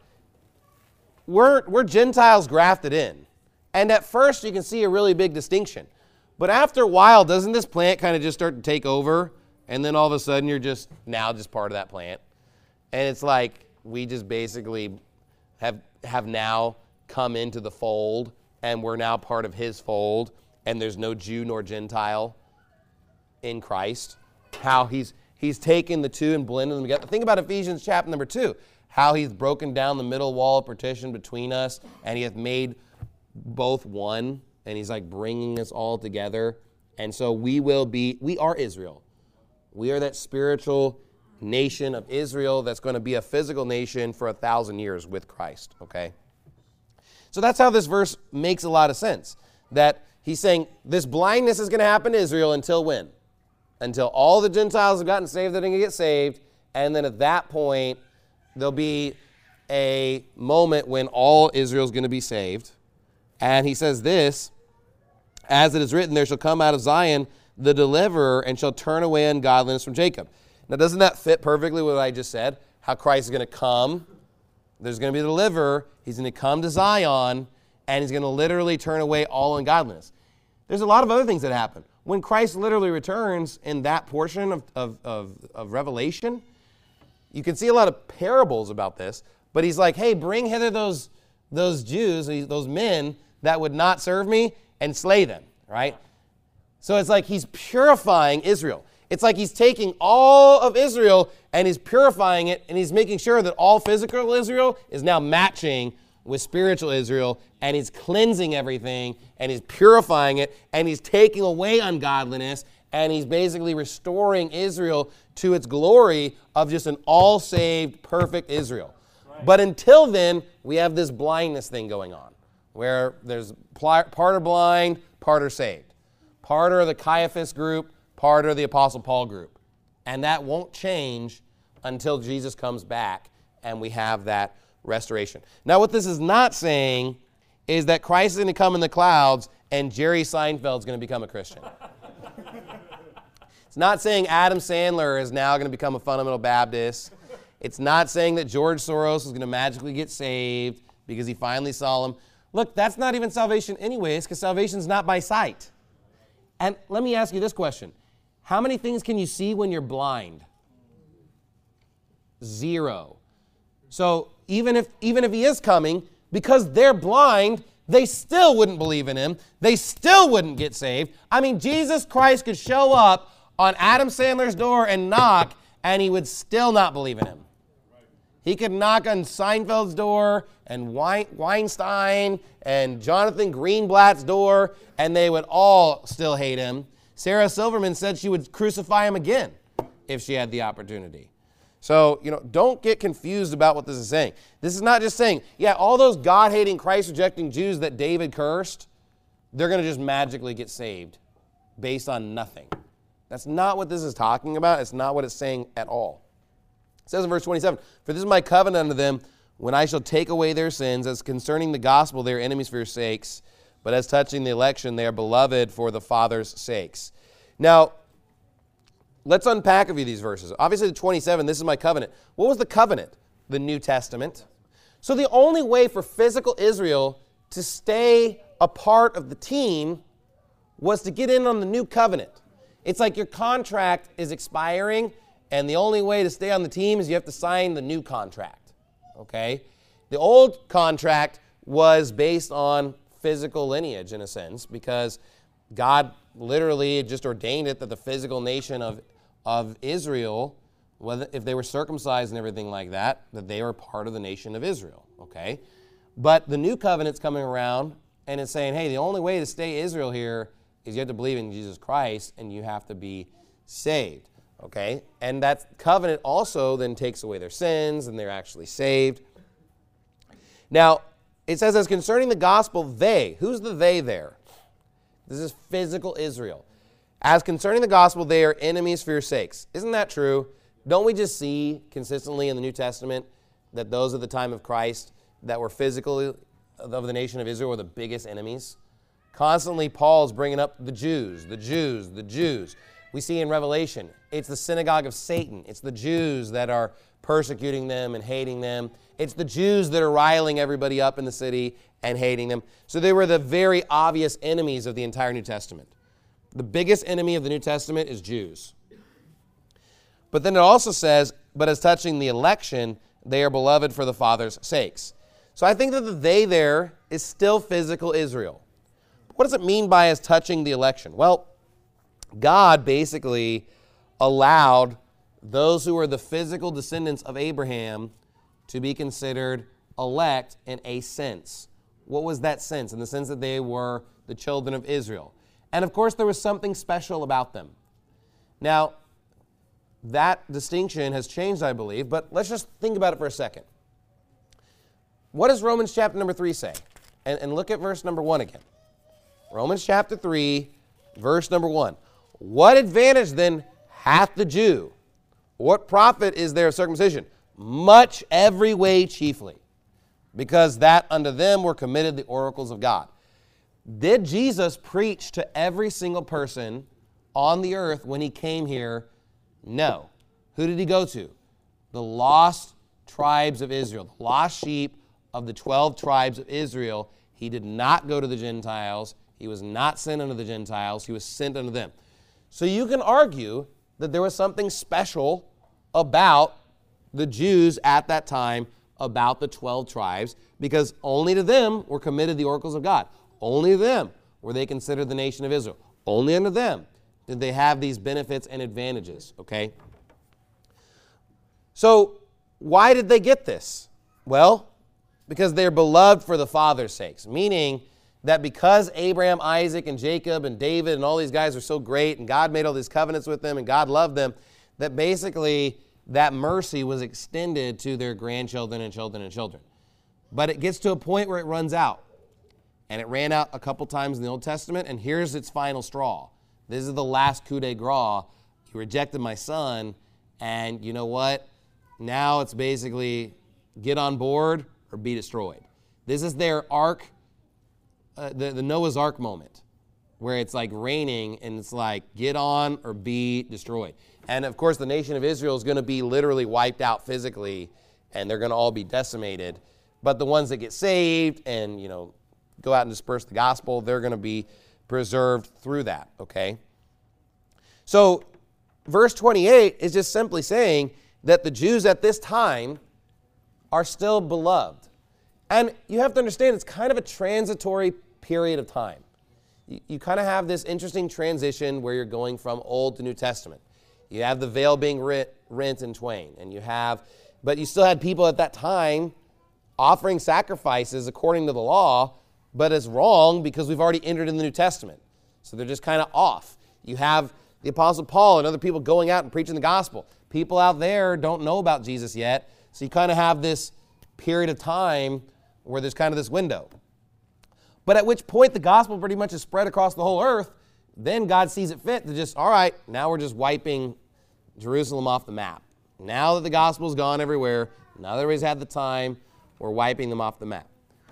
we're Gentiles grafted in. And at first, you can see a really big distinction. But after a while, doesn't this plant kind of just start to take over? And then all of a sudden, you're just part of that plant. And it's like we just basically have now come into the fold, and we're now part of his fold, and there's no Jew nor Gentile in Christ. How he's taken the two and blended them together. Think about Ephesians chapter number 2, how he's broken down the middle wall of partition between us, and he hath made both one, and he's like bringing us all together. And so we are Israel. We are that spiritual nation of Israel that's going to be a physical nation for 1,000 years with Christ, okay? So that's how this verse makes a lot of sense, that he's saying this blindness is going to happen to Israel until when? Until all the Gentiles have gotten saved, they're going to get saved, and then at that point, there'll be a moment when all Israel is going to be saved. And he says this, as it is written, there shall come out of Zion the deliverer and shall turn away ungodliness from Jacob. Now, doesn't that fit perfectly with what I just said? How Christ is going to come. There's going to be a deliverer. He's going to come to Zion, and he's going to literally turn away all ungodliness. There's a lot of other things that happen. When Christ literally returns in that portion of Revelation, you can see a lot of parables about this, but he's like, hey, bring hither those Jews, those men that would not serve me, and slay them, right? So it's like he's purifying Israel. It's like he's taking all of Israel and he's purifying it, and he's making sure that all physical Israel is now matching with spiritual Israel, and he's cleansing everything, and he's purifying it, and he's taking away ungodliness, and he's basically restoring Israel to its glory of just an all-saved, perfect Israel. But until then, we have this blindness thing going on, where there's part are blind, part are saved. Part are the Caiaphas group, part are the Apostle Paul group. And that won't change until Jesus comes back and we have that restoration. Now, what this is not saying is that Christ is going to come in the clouds and Jerry Seinfeld's going to become a Christian. It's not saying Adam Sandler is now going to become a fundamental Baptist. It's not saying that George Soros is going to magically get saved because he finally saw him. Look, that's not even salvation anyways, because salvation's not by sight. And let me ask you this question. How many things can you see when you're blind? 0. So even if he is coming, because they're blind, they still wouldn't believe in him. They still wouldn't get saved. I mean, Jesus Christ could show up on Adam Sandler's door and knock, and he would still not believe in him. He could knock on Seinfeld's door and Weinstein and Jonathan Greenblatt's door, and they would all still hate him. Sarah Silverman said she would crucify him again if she had the opportunity. So, don't get confused about what this is saying. This is not just saying, yeah, all those God-hating, Christ-rejecting Jews that David cursed, they're going to just magically get saved based on nothing. That's not what this is talking about. It's not what it's saying at all. It says in verse 27, "For this is my covenant unto them, when I shall take away their sins. As concerning the gospel, they are enemies for your sakes. But as touching the election, they are beloved for the Father's sakes." Now, let's unpack a few of these verses. Obviously, the 27, this is my covenant. What was the covenant? The New Testament. So the only way for physical Israel to stay a part of the team was to get in on the new covenant. It's like your contract is expiring, and the only way to stay on the team is you have to sign the new contract. Okay? The old contract was based on physical lineage, in a sense, because God literally just ordained it that the physical nation of Israel, whether if they were circumcised and everything like that they were part of the nation of Israel. Okay? But the new covenant's coming around, and it's saying, hey, the only way to stay Israel here is you have to believe in Jesus Christ, and you have to be saved. Okay? And that covenant also then takes away their sins, and they're actually saved. Now, it says, as concerning the gospel, they. Who's the they there? This is physical Israel. As concerning the gospel, they are enemies for your sakes. Isn't that true? Don't we just see consistently in the New Testament that those at the time of Christ that were physically of the nation of Israel were the biggest enemies? Constantly, Paul's bringing up the Jews, the Jews, the Jews. We see in Revelation, it's the synagogue of Satan. It's the Jews that are persecuting them and hating them. It's the Jews that are riling everybody up in the city and hating them. So they were the very obvious enemies of the entire New Testament. The biggest enemy of the New Testament is Jews. But then it also says, but as touching the election, they are beloved for the Father's sakes. So I think that the they there is still physical Israel. What does it mean by as touching the election? Well, God basically allowed those who were the physical descendants of Abraham to be considered elect in a sense. What was that sense? In the sense that they were the children of Israel. And of course, there was something special about them. Now, that distinction has changed, I believe, but let's just think about it for a second. What does Romans chapter number 3 say? And look at verse number 1 again. Romans chapter 3, verse number 1. What advantage then hath the Jew? What profit is there of circumcision? Much every way chiefly, because that unto them were committed the oracles of God. Did Jesus preach to every single person on the earth when he came here? No. Who did he go to? The lost tribes of Israel, the lost sheep of the 12 tribes of Israel. He did not go to the Gentiles. He was not sent unto the Gentiles. He was sent unto them. So you can argue that there was something special about the Jews at that time, about the 12 tribes, because only to them were committed the oracles of God. Only to them were they considered the nation of Israel. Only unto them did they have these benefits and advantages, okay? So why did they get this? Well, because they're beloved for the Father's sakes, meaning that because Abraham, Isaac, and Jacob, and David, and all these guys are so great, and God made all these covenants with them, and God loved them, that basically that mercy was extended to their grandchildren and children and children. But it gets to a point where it runs out. And it ran out a couple times in the Old Testament, and here's its final straw. This is the last coup de grace. You rejected my son, and you know what? Now it's basically get on board or be destroyed. This is their ark, the Noah's Ark moment, where it's like raining, and it's like get on or be destroyed. And of course, the nation of Israel is going to be literally wiped out physically, and they're going to all be decimated. But the ones that get saved and, go out and disperse the gospel, they're going to be preserved through that, okay? So verse 28 is just simply saying that the Jews at this time are still beloved. And you have to understand it's kind of a transitory period of time. You kind of have this interesting transition where you're going from Old to New Testament. You have the veil being rent in twain, but you still had people at that time offering sacrifices according to the law, but it's wrong because we've already entered in the New Testament. So they're just kind of off. You have the Apostle Paul and other people going out and preaching the gospel. People out there don't know about Jesus yet, so you kind of have this period of time where there's kind of this window. But at which point the gospel pretty much is spread across the whole earth, then God sees it fit to just, all right, now we're just wiping Jerusalem off the map. Now that the gospel's gone everywhere, now that everybody's had the time, we're wiping them off the map.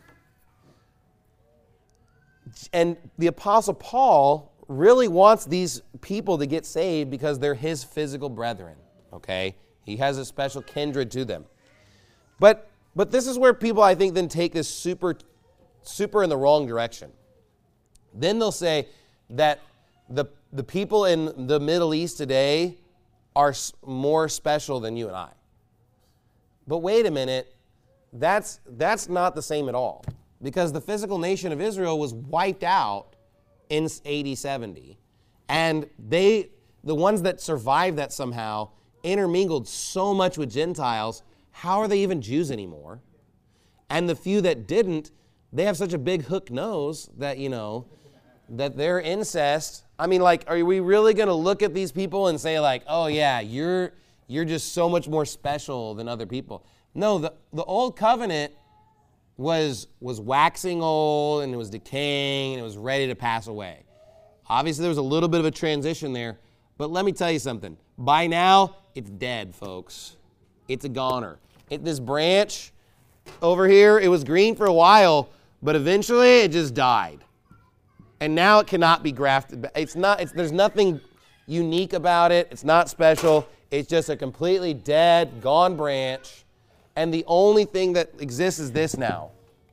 And the Apostle Paul really wants these people to get saved because they're his physical brethren, okay? He has a special kindred to them. But this is where people, I think, then take this super in the wrong direction. Then they'll say that the people in the Middle East today are more special than you and I. But wait a minute, that's not the same at all. Because the physical nation of Israel was wiped out in AD 70. And the ones that survived that somehow intermingled so much with Gentiles, how are they even Jews anymore? And the few that didn't, they have such a big hook nose that, that they're incest. I mean, like, are we really going to look at these people and say, like, oh, yeah, you're just so much more special than other people? No, the old covenant was waxing old, and it was decaying, and it was ready to pass away. Obviously, there was a little bit of a transition there, but let me tell you something. By now, it's dead, folks. It's a goner. This branch over here, it was green for a while, but eventually it just died. And now it cannot be grafted. There's nothing unique about it. It's not special. It's just a completely dead, gone branch. And the only thing that exists is this now.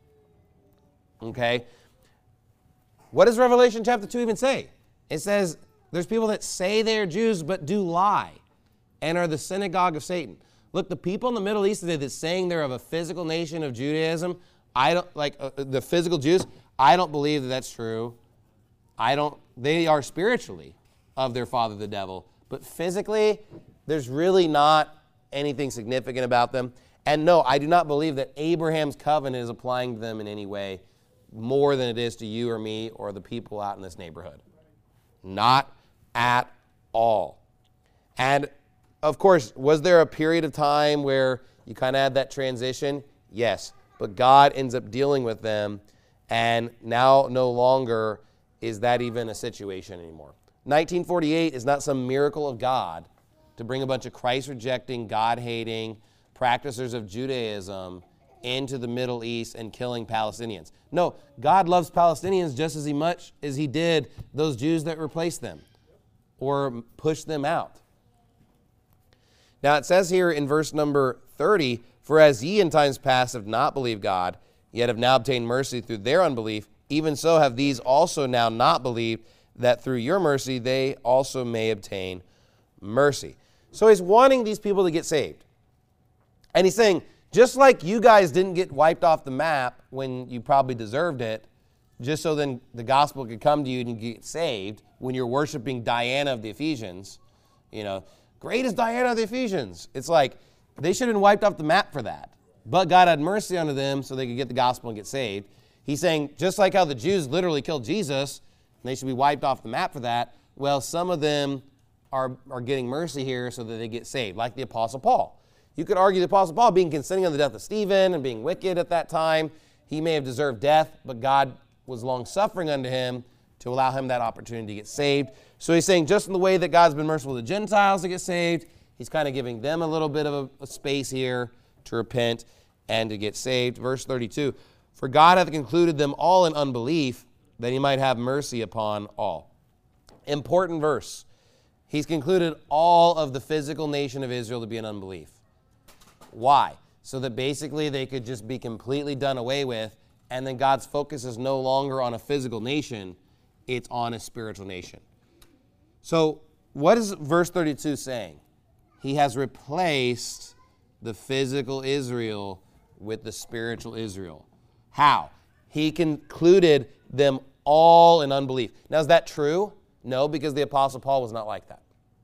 Okay? What does Revelation chapter 2 even say? It says there's people that say they're Jews but do lie and are the synagogue of Satan. Look, the people in the Middle East today that's saying they're of a physical nation of Judaism, the physical Jews, I don't believe that that's true. They are spiritually of their father the devil, but physically, there's really not anything significant about them. And no, I do not believe that Abraham's covenant is applying to them in any way more than it is to you or me or the people out in this neighborhood. Not at all. And of course, was there a period of time where you kind of had that transition? Yes. But God ends up dealing with them, and now no longer is that even a situation anymore. 1948 is not some miracle of God to bring a bunch of Christ-rejecting, God-hating practicers of Judaism into the Middle East and killing Palestinians. No, God loves Palestinians just as much as he did those Jews that replaced them or pushed them out. Now it says here in verse number 30, "For as ye in times past have not believed God, yet have now obtained mercy through their unbelief, even so have these also now not believed, that through your mercy they also may obtain mercy." So he's wanting these people to get saved. And he's saying, just like you guys didn't get wiped off the map when you probably deserved it, just so then the gospel could come to you and you get saved when you're worshiping Diana of the Ephesians, great is Diana of the Ephesians. It's like they should have been wiped off the map for that. But God had mercy unto them so they could get the gospel and get saved. He's saying, just like how the Jews literally killed Jesus, and they should be wiped off the map for that, well, some of them are getting mercy here so that they get saved, like the Apostle Paul. You could argue the Apostle Paul, being consenting on the death of Stephen and being wicked at that time, he may have deserved death, but God was long-suffering unto him to allow him that opportunity to get saved. So he's saying just in the way that God's been merciful to the Gentiles to get saved, he's kind of giving them a little bit of a space here to repent and to get saved. Verse 32, for God hath concluded them all in unbelief, that he might have mercy upon all. Important verse. He's concluded all of the physical nation of Israel to be in unbelief. Why? So that basically they could just be completely done away with, and then God's focus is no longer on a physical nation, it's on a spiritual nation. So what is verse 32 saying? He has replaced the physical Israel with the spiritual Israel. How? He concluded them all in unbelief. Now, is that true? No, because the Apostle Paul was not like that.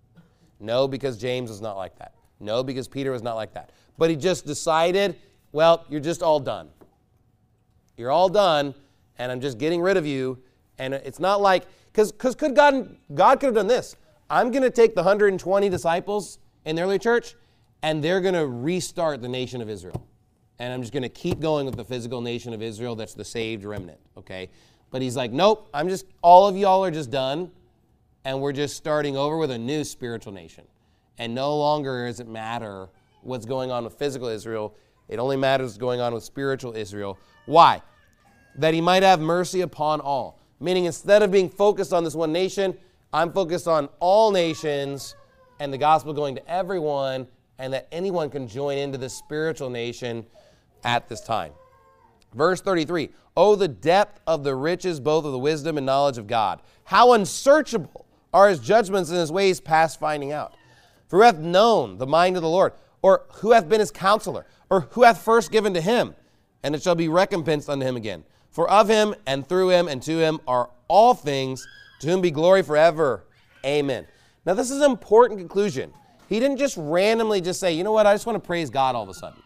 No, because James was not like that. No, because Peter was not like that. But he just decided, well, you're just all done. You're all done, and I'm just getting rid of you. And it's not like, because could God could have done this. I'm going to take the 120 disciples in the early church, and they're going to restart the nation of Israel. And I'm just going to keep going with the physical nation of Israel that's the saved remnant, okay? But he's like, nope, all of y'all are just done, and we're just starting over with a new spiritual nation. And no longer does it matter what's going on with physical Israel. It only matters what's going on with spiritual Israel. Why? That he might have mercy upon all. Meaning instead of being focused on this one nation, I'm focused on all nations and the gospel going to everyone, and that anyone can join into this spiritual nation at this time. Verse 33, oh, the depth of the riches both of the wisdom and knowledge of God. How unsearchable are his judgments and his ways past finding out. For who hath known the mind of the Lord? Or who hath been his counselor? Or who hath first given to him? And it shall be recompensed unto him again. For of him, and through him, and to him are all things, to whom be glory forever. Amen. Now this is an important conclusion. He didn't just randomly just say, you know what, I just want to praise God all of a sudden.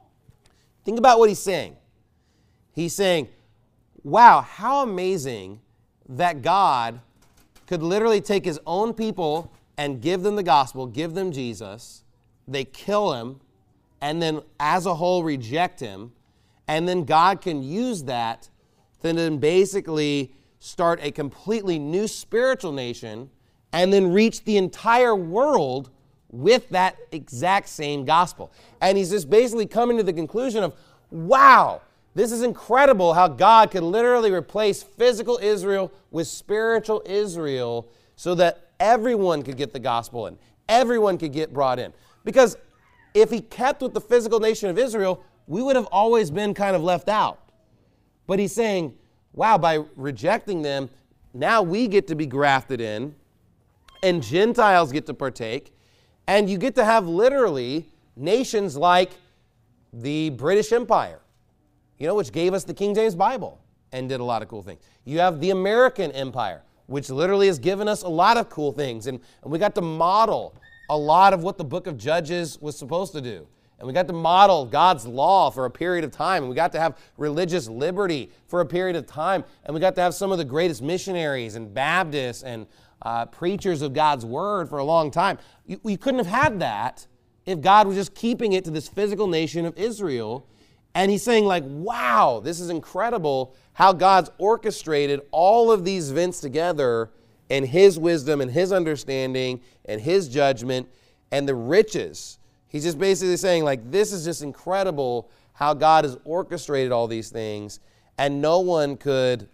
Think about what he's saying. He's saying, wow, how amazing that God could literally take his own people and give them the gospel, give them Jesus. They kill him, and then as a whole reject him. And then God can use that to then basically start a completely new spiritual nation and then reach the entire world with that exact same gospel. And he's just basically coming to the conclusion of, wow, this is incredible how God could literally replace physical Israel with spiritual Israel so that everyone could get the gospel in. Everyone could get brought in. Because if he kept with the physical nation of Israel, we would have always been kind of left out. But he's saying, wow, by rejecting them, now we get to be grafted in, and Gentiles get to partake, and you get to have literally nations like the British Empire, which gave us the King James Bible and did a lot of cool things. You have the American Empire, which literally has given us a lot of cool things, and we got to model a lot of what the book of Judges was supposed to do. And we got to model God's law for a period of time. And we got to have religious liberty for a period of time. And we got to have some of the greatest missionaries and Baptists and preachers of God's word for a long time. You couldn't have had that if God was just keeping it to this physical nation of Israel. And he's saying like, wow, this is incredible how God's orchestrated all of these events together in his wisdom and his understanding and his judgment and the riches. He's just basically saying, like, this is just incredible how God has orchestrated all these things, and no one could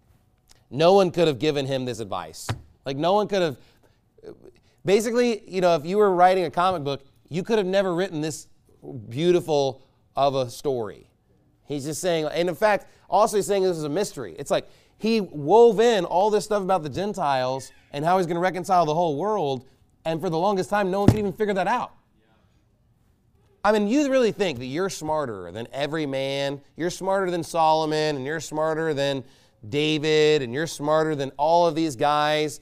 have given him this advice. Like, no one could have, basically, if you were writing a comic book, you could have never written this beautiful of a story. He's just saying, and in fact, also he's saying this is a mystery. It's like he wove in all this stuff about the Gentiles and how he's going to reconcile the whole world, and for the longest time, no one could even figure that out. I mean, you really think that you're smarter than every man, you're smarter than Solomon, and you're smarter than David, and you're smarter than all of these guys,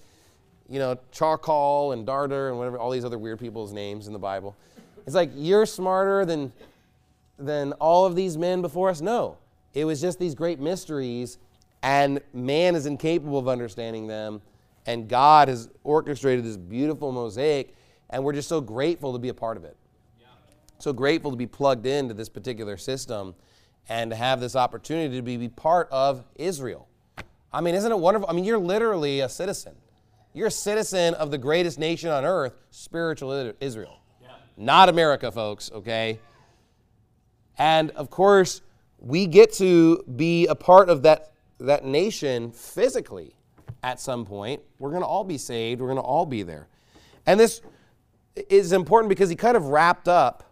Charcoal and Darter and whatever, all these other weird people's names in the Bible. It's like you're smarter than all of these men before us? No. It was just these great mysteries, and man is incapable of understanding them, And God has orchestrated this beautiful mosaic, and we're just so grateful to be a part of it. So grateful to be plugged into this particular system and to have this opportunity to be part of Israel. I mean, isn't it wonderful? I mean, you're literally a citizen. You're a citizen of the greatest nation on earth, spiritual Israel. Yeah. Not America, folks, okay? And, of course, we get to be a part of that nation physically at some point. We're going to all be saved. We're going to all be there. And this is important because he kind of wrapped up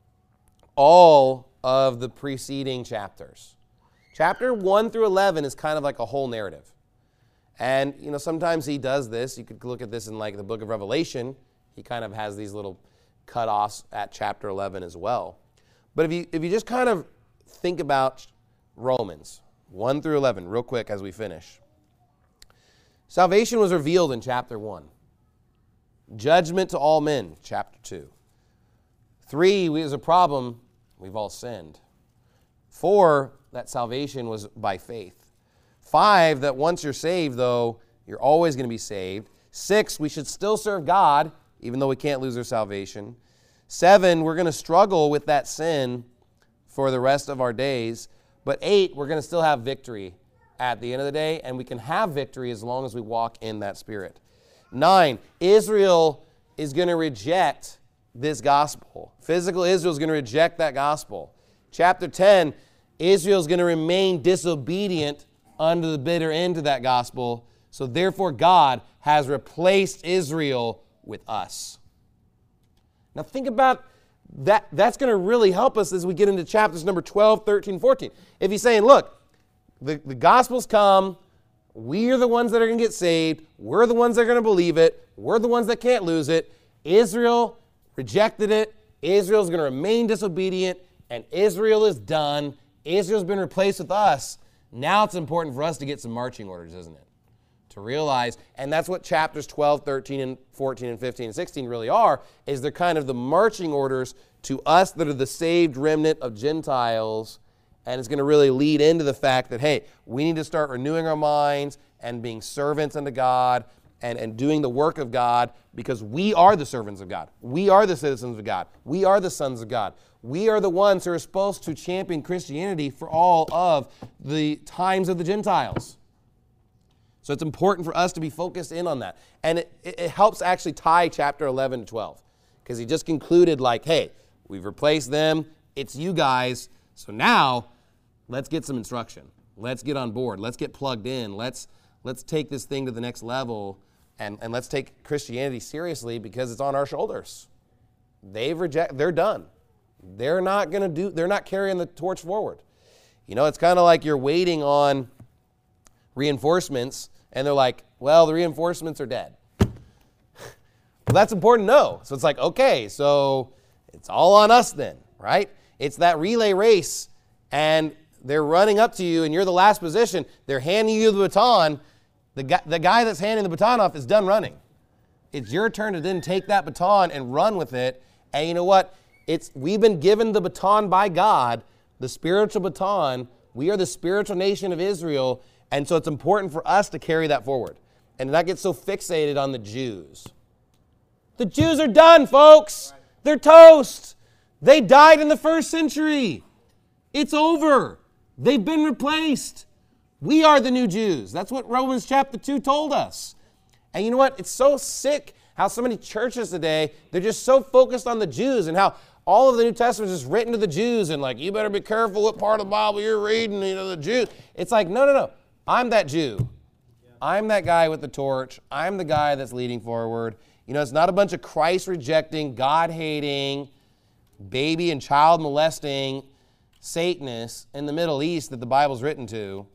all of the preceding chapters. Chapter 1 through 11 is kind of like a whole narrative. And, sometimes he does this. You could look at this in like the book of Revelation. He kind of has these little cut-offs at chapter 11 as well. But if you just kind of think about Romans 1 through 11 real quick as we finish. Salvation was revealed in chapter 1. Judgment to all men, chapter 2. 3, there's a problem. We've all sinned. 4, that salvation was by faith. 5, that once you're saved, though, you're always going to be saved. 6, we should still serve God, even though we can't lose our salvation. 7, we're going to struggle with that sin for the rest of our days. But 8, we're going to still have victory at the end of the day, and we can have victory as long as we walk in that spirit. 9, Israel is going to reject this gospel. Physical Israel is going to reject that gospel. Chapter 10, Israel is going to remain disobedient under the bitter end to that gospel. So therefore God has replaced Israel with us. Now think about that. That's going to really help us as we get into chapters number 12, 13, 14. If he's saying, look, the gospel's come, we're the ones that are going to get saved, we're the ones that are going to believe it, we're the ones that can't lose it. Israel rejected it. Israel's going to remain disobedient, and Israel is done. Israel's been replaced with us. Now it's important for us to get some marching orders, isn't it? To realize, and that's what chapters 12, 13, and 14, and 15, and 16 really are, is they're kind of the marching orders to us that are the saved remnant of Gentiles, and it's going to really lead into the fact that, hey, we need to start renewing our minds and being servants unto God and doing the work of God, because we are the servants of God. We are the citizens of God. We are the sons of God. We are the ones who are supposed to champion Christianity for all of the times of the Gentiles. So it's important for us to be focused in on that. And it helps actually tie chapter 11 to 12, because he just concluded like, hey, we've replaced them. It's you guys. So now let's get some instruction. Let's get on board. Let's get plugged in. Let's take this thing to the next level. And let's take Christianity seriously, because it's on our shoulders. They're done. They're not carrying the torch forward. It's kind of like you're waiting on reinforcements, and they're like, well, the reinforcements are dead. Well, that's important to know. So it's like, okay, so it's all on us then, right? It's that relay race, and they're running up to you, and you're the last position. They're handing you the baton. The guy that's handing the baton off is done running. It's your turn to then take that baton and run with it. And you know what? We've been given the baton by God, the spiritual baton. We are the spiritual nation of Israel. And so it's important for us to carry that forward and not get so fixated on the Jews. The Jews are done, folks. They're toast. They died in the first century. It's over. They've been replaced. We are the new Jews. That's what Romans chapter 2 told us. And you know what? It's so sick how so many churches today, they're just so focused on the Jews, and how all of the New Testament is just written to the Jews, and like, you better be careful what part of the Bible you're reading, the Jews. It's like, no. I'm that Jew. I'm that guy with the torch. I'm the guy that's leading forward. It's not a bunch of Christ-rejecting, God-hating, baby and child molesting Satanists in the Middle East that the Bible's written to.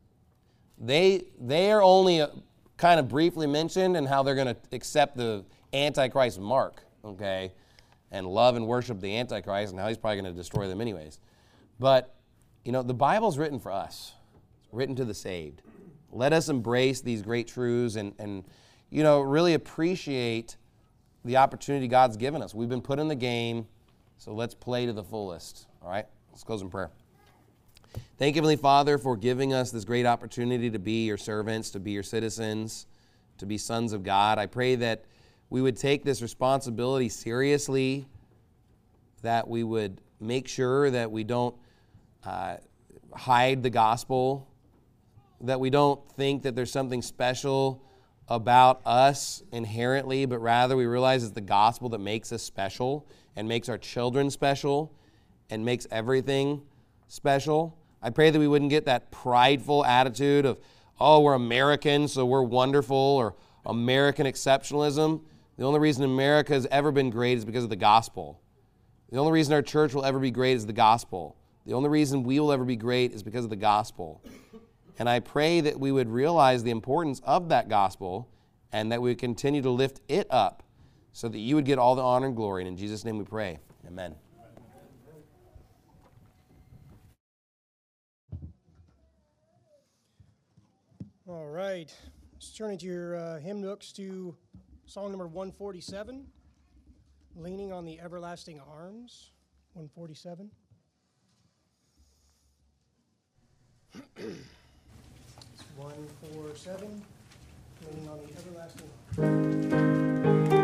They are only kind of briefly mentioned and how they're going to accept the Antichrist mark, okay, and love and worship the Antichrist, and how he's probably going to destroy them anyways. But, the Bible's written for us. It's written to the saved. Let us embrace these great truths and really appreciate the opportunity God's given us. We've been put in the game, so let's play to the fullest, all right? Let's close in prayer. Thank you, Heavenly Father, for giving us this great opportunity to be your servants, to be your citizens, to be sons of God. I pray that we would take this responsibility seriously, that we would make sure that we don't hide the gospel, that we don't think that there's something special about us inherently, but rather we realize it's the gospel that makes us special and makes our children special and makes everything special. I pray that we wouldn't get that prideful attitude of, oh, we're Americans, so we're wonderful, or American exceptionalism. The only reason America has ever been great is because of the gospel. The only reason our church will ever be great is the gospel. The only reason we will ever be great is because of the gospel. And I pray that we would realize the importance of that gospel and that we would continue to lift it up so that you would get all the honor and glory. And in Jesus' name we pray. Amen. All right. Let's turn into your hymn books to song number 147, Leaning on the Everlasting Arms, 147. 147, Leaning on the Everlasting Arms.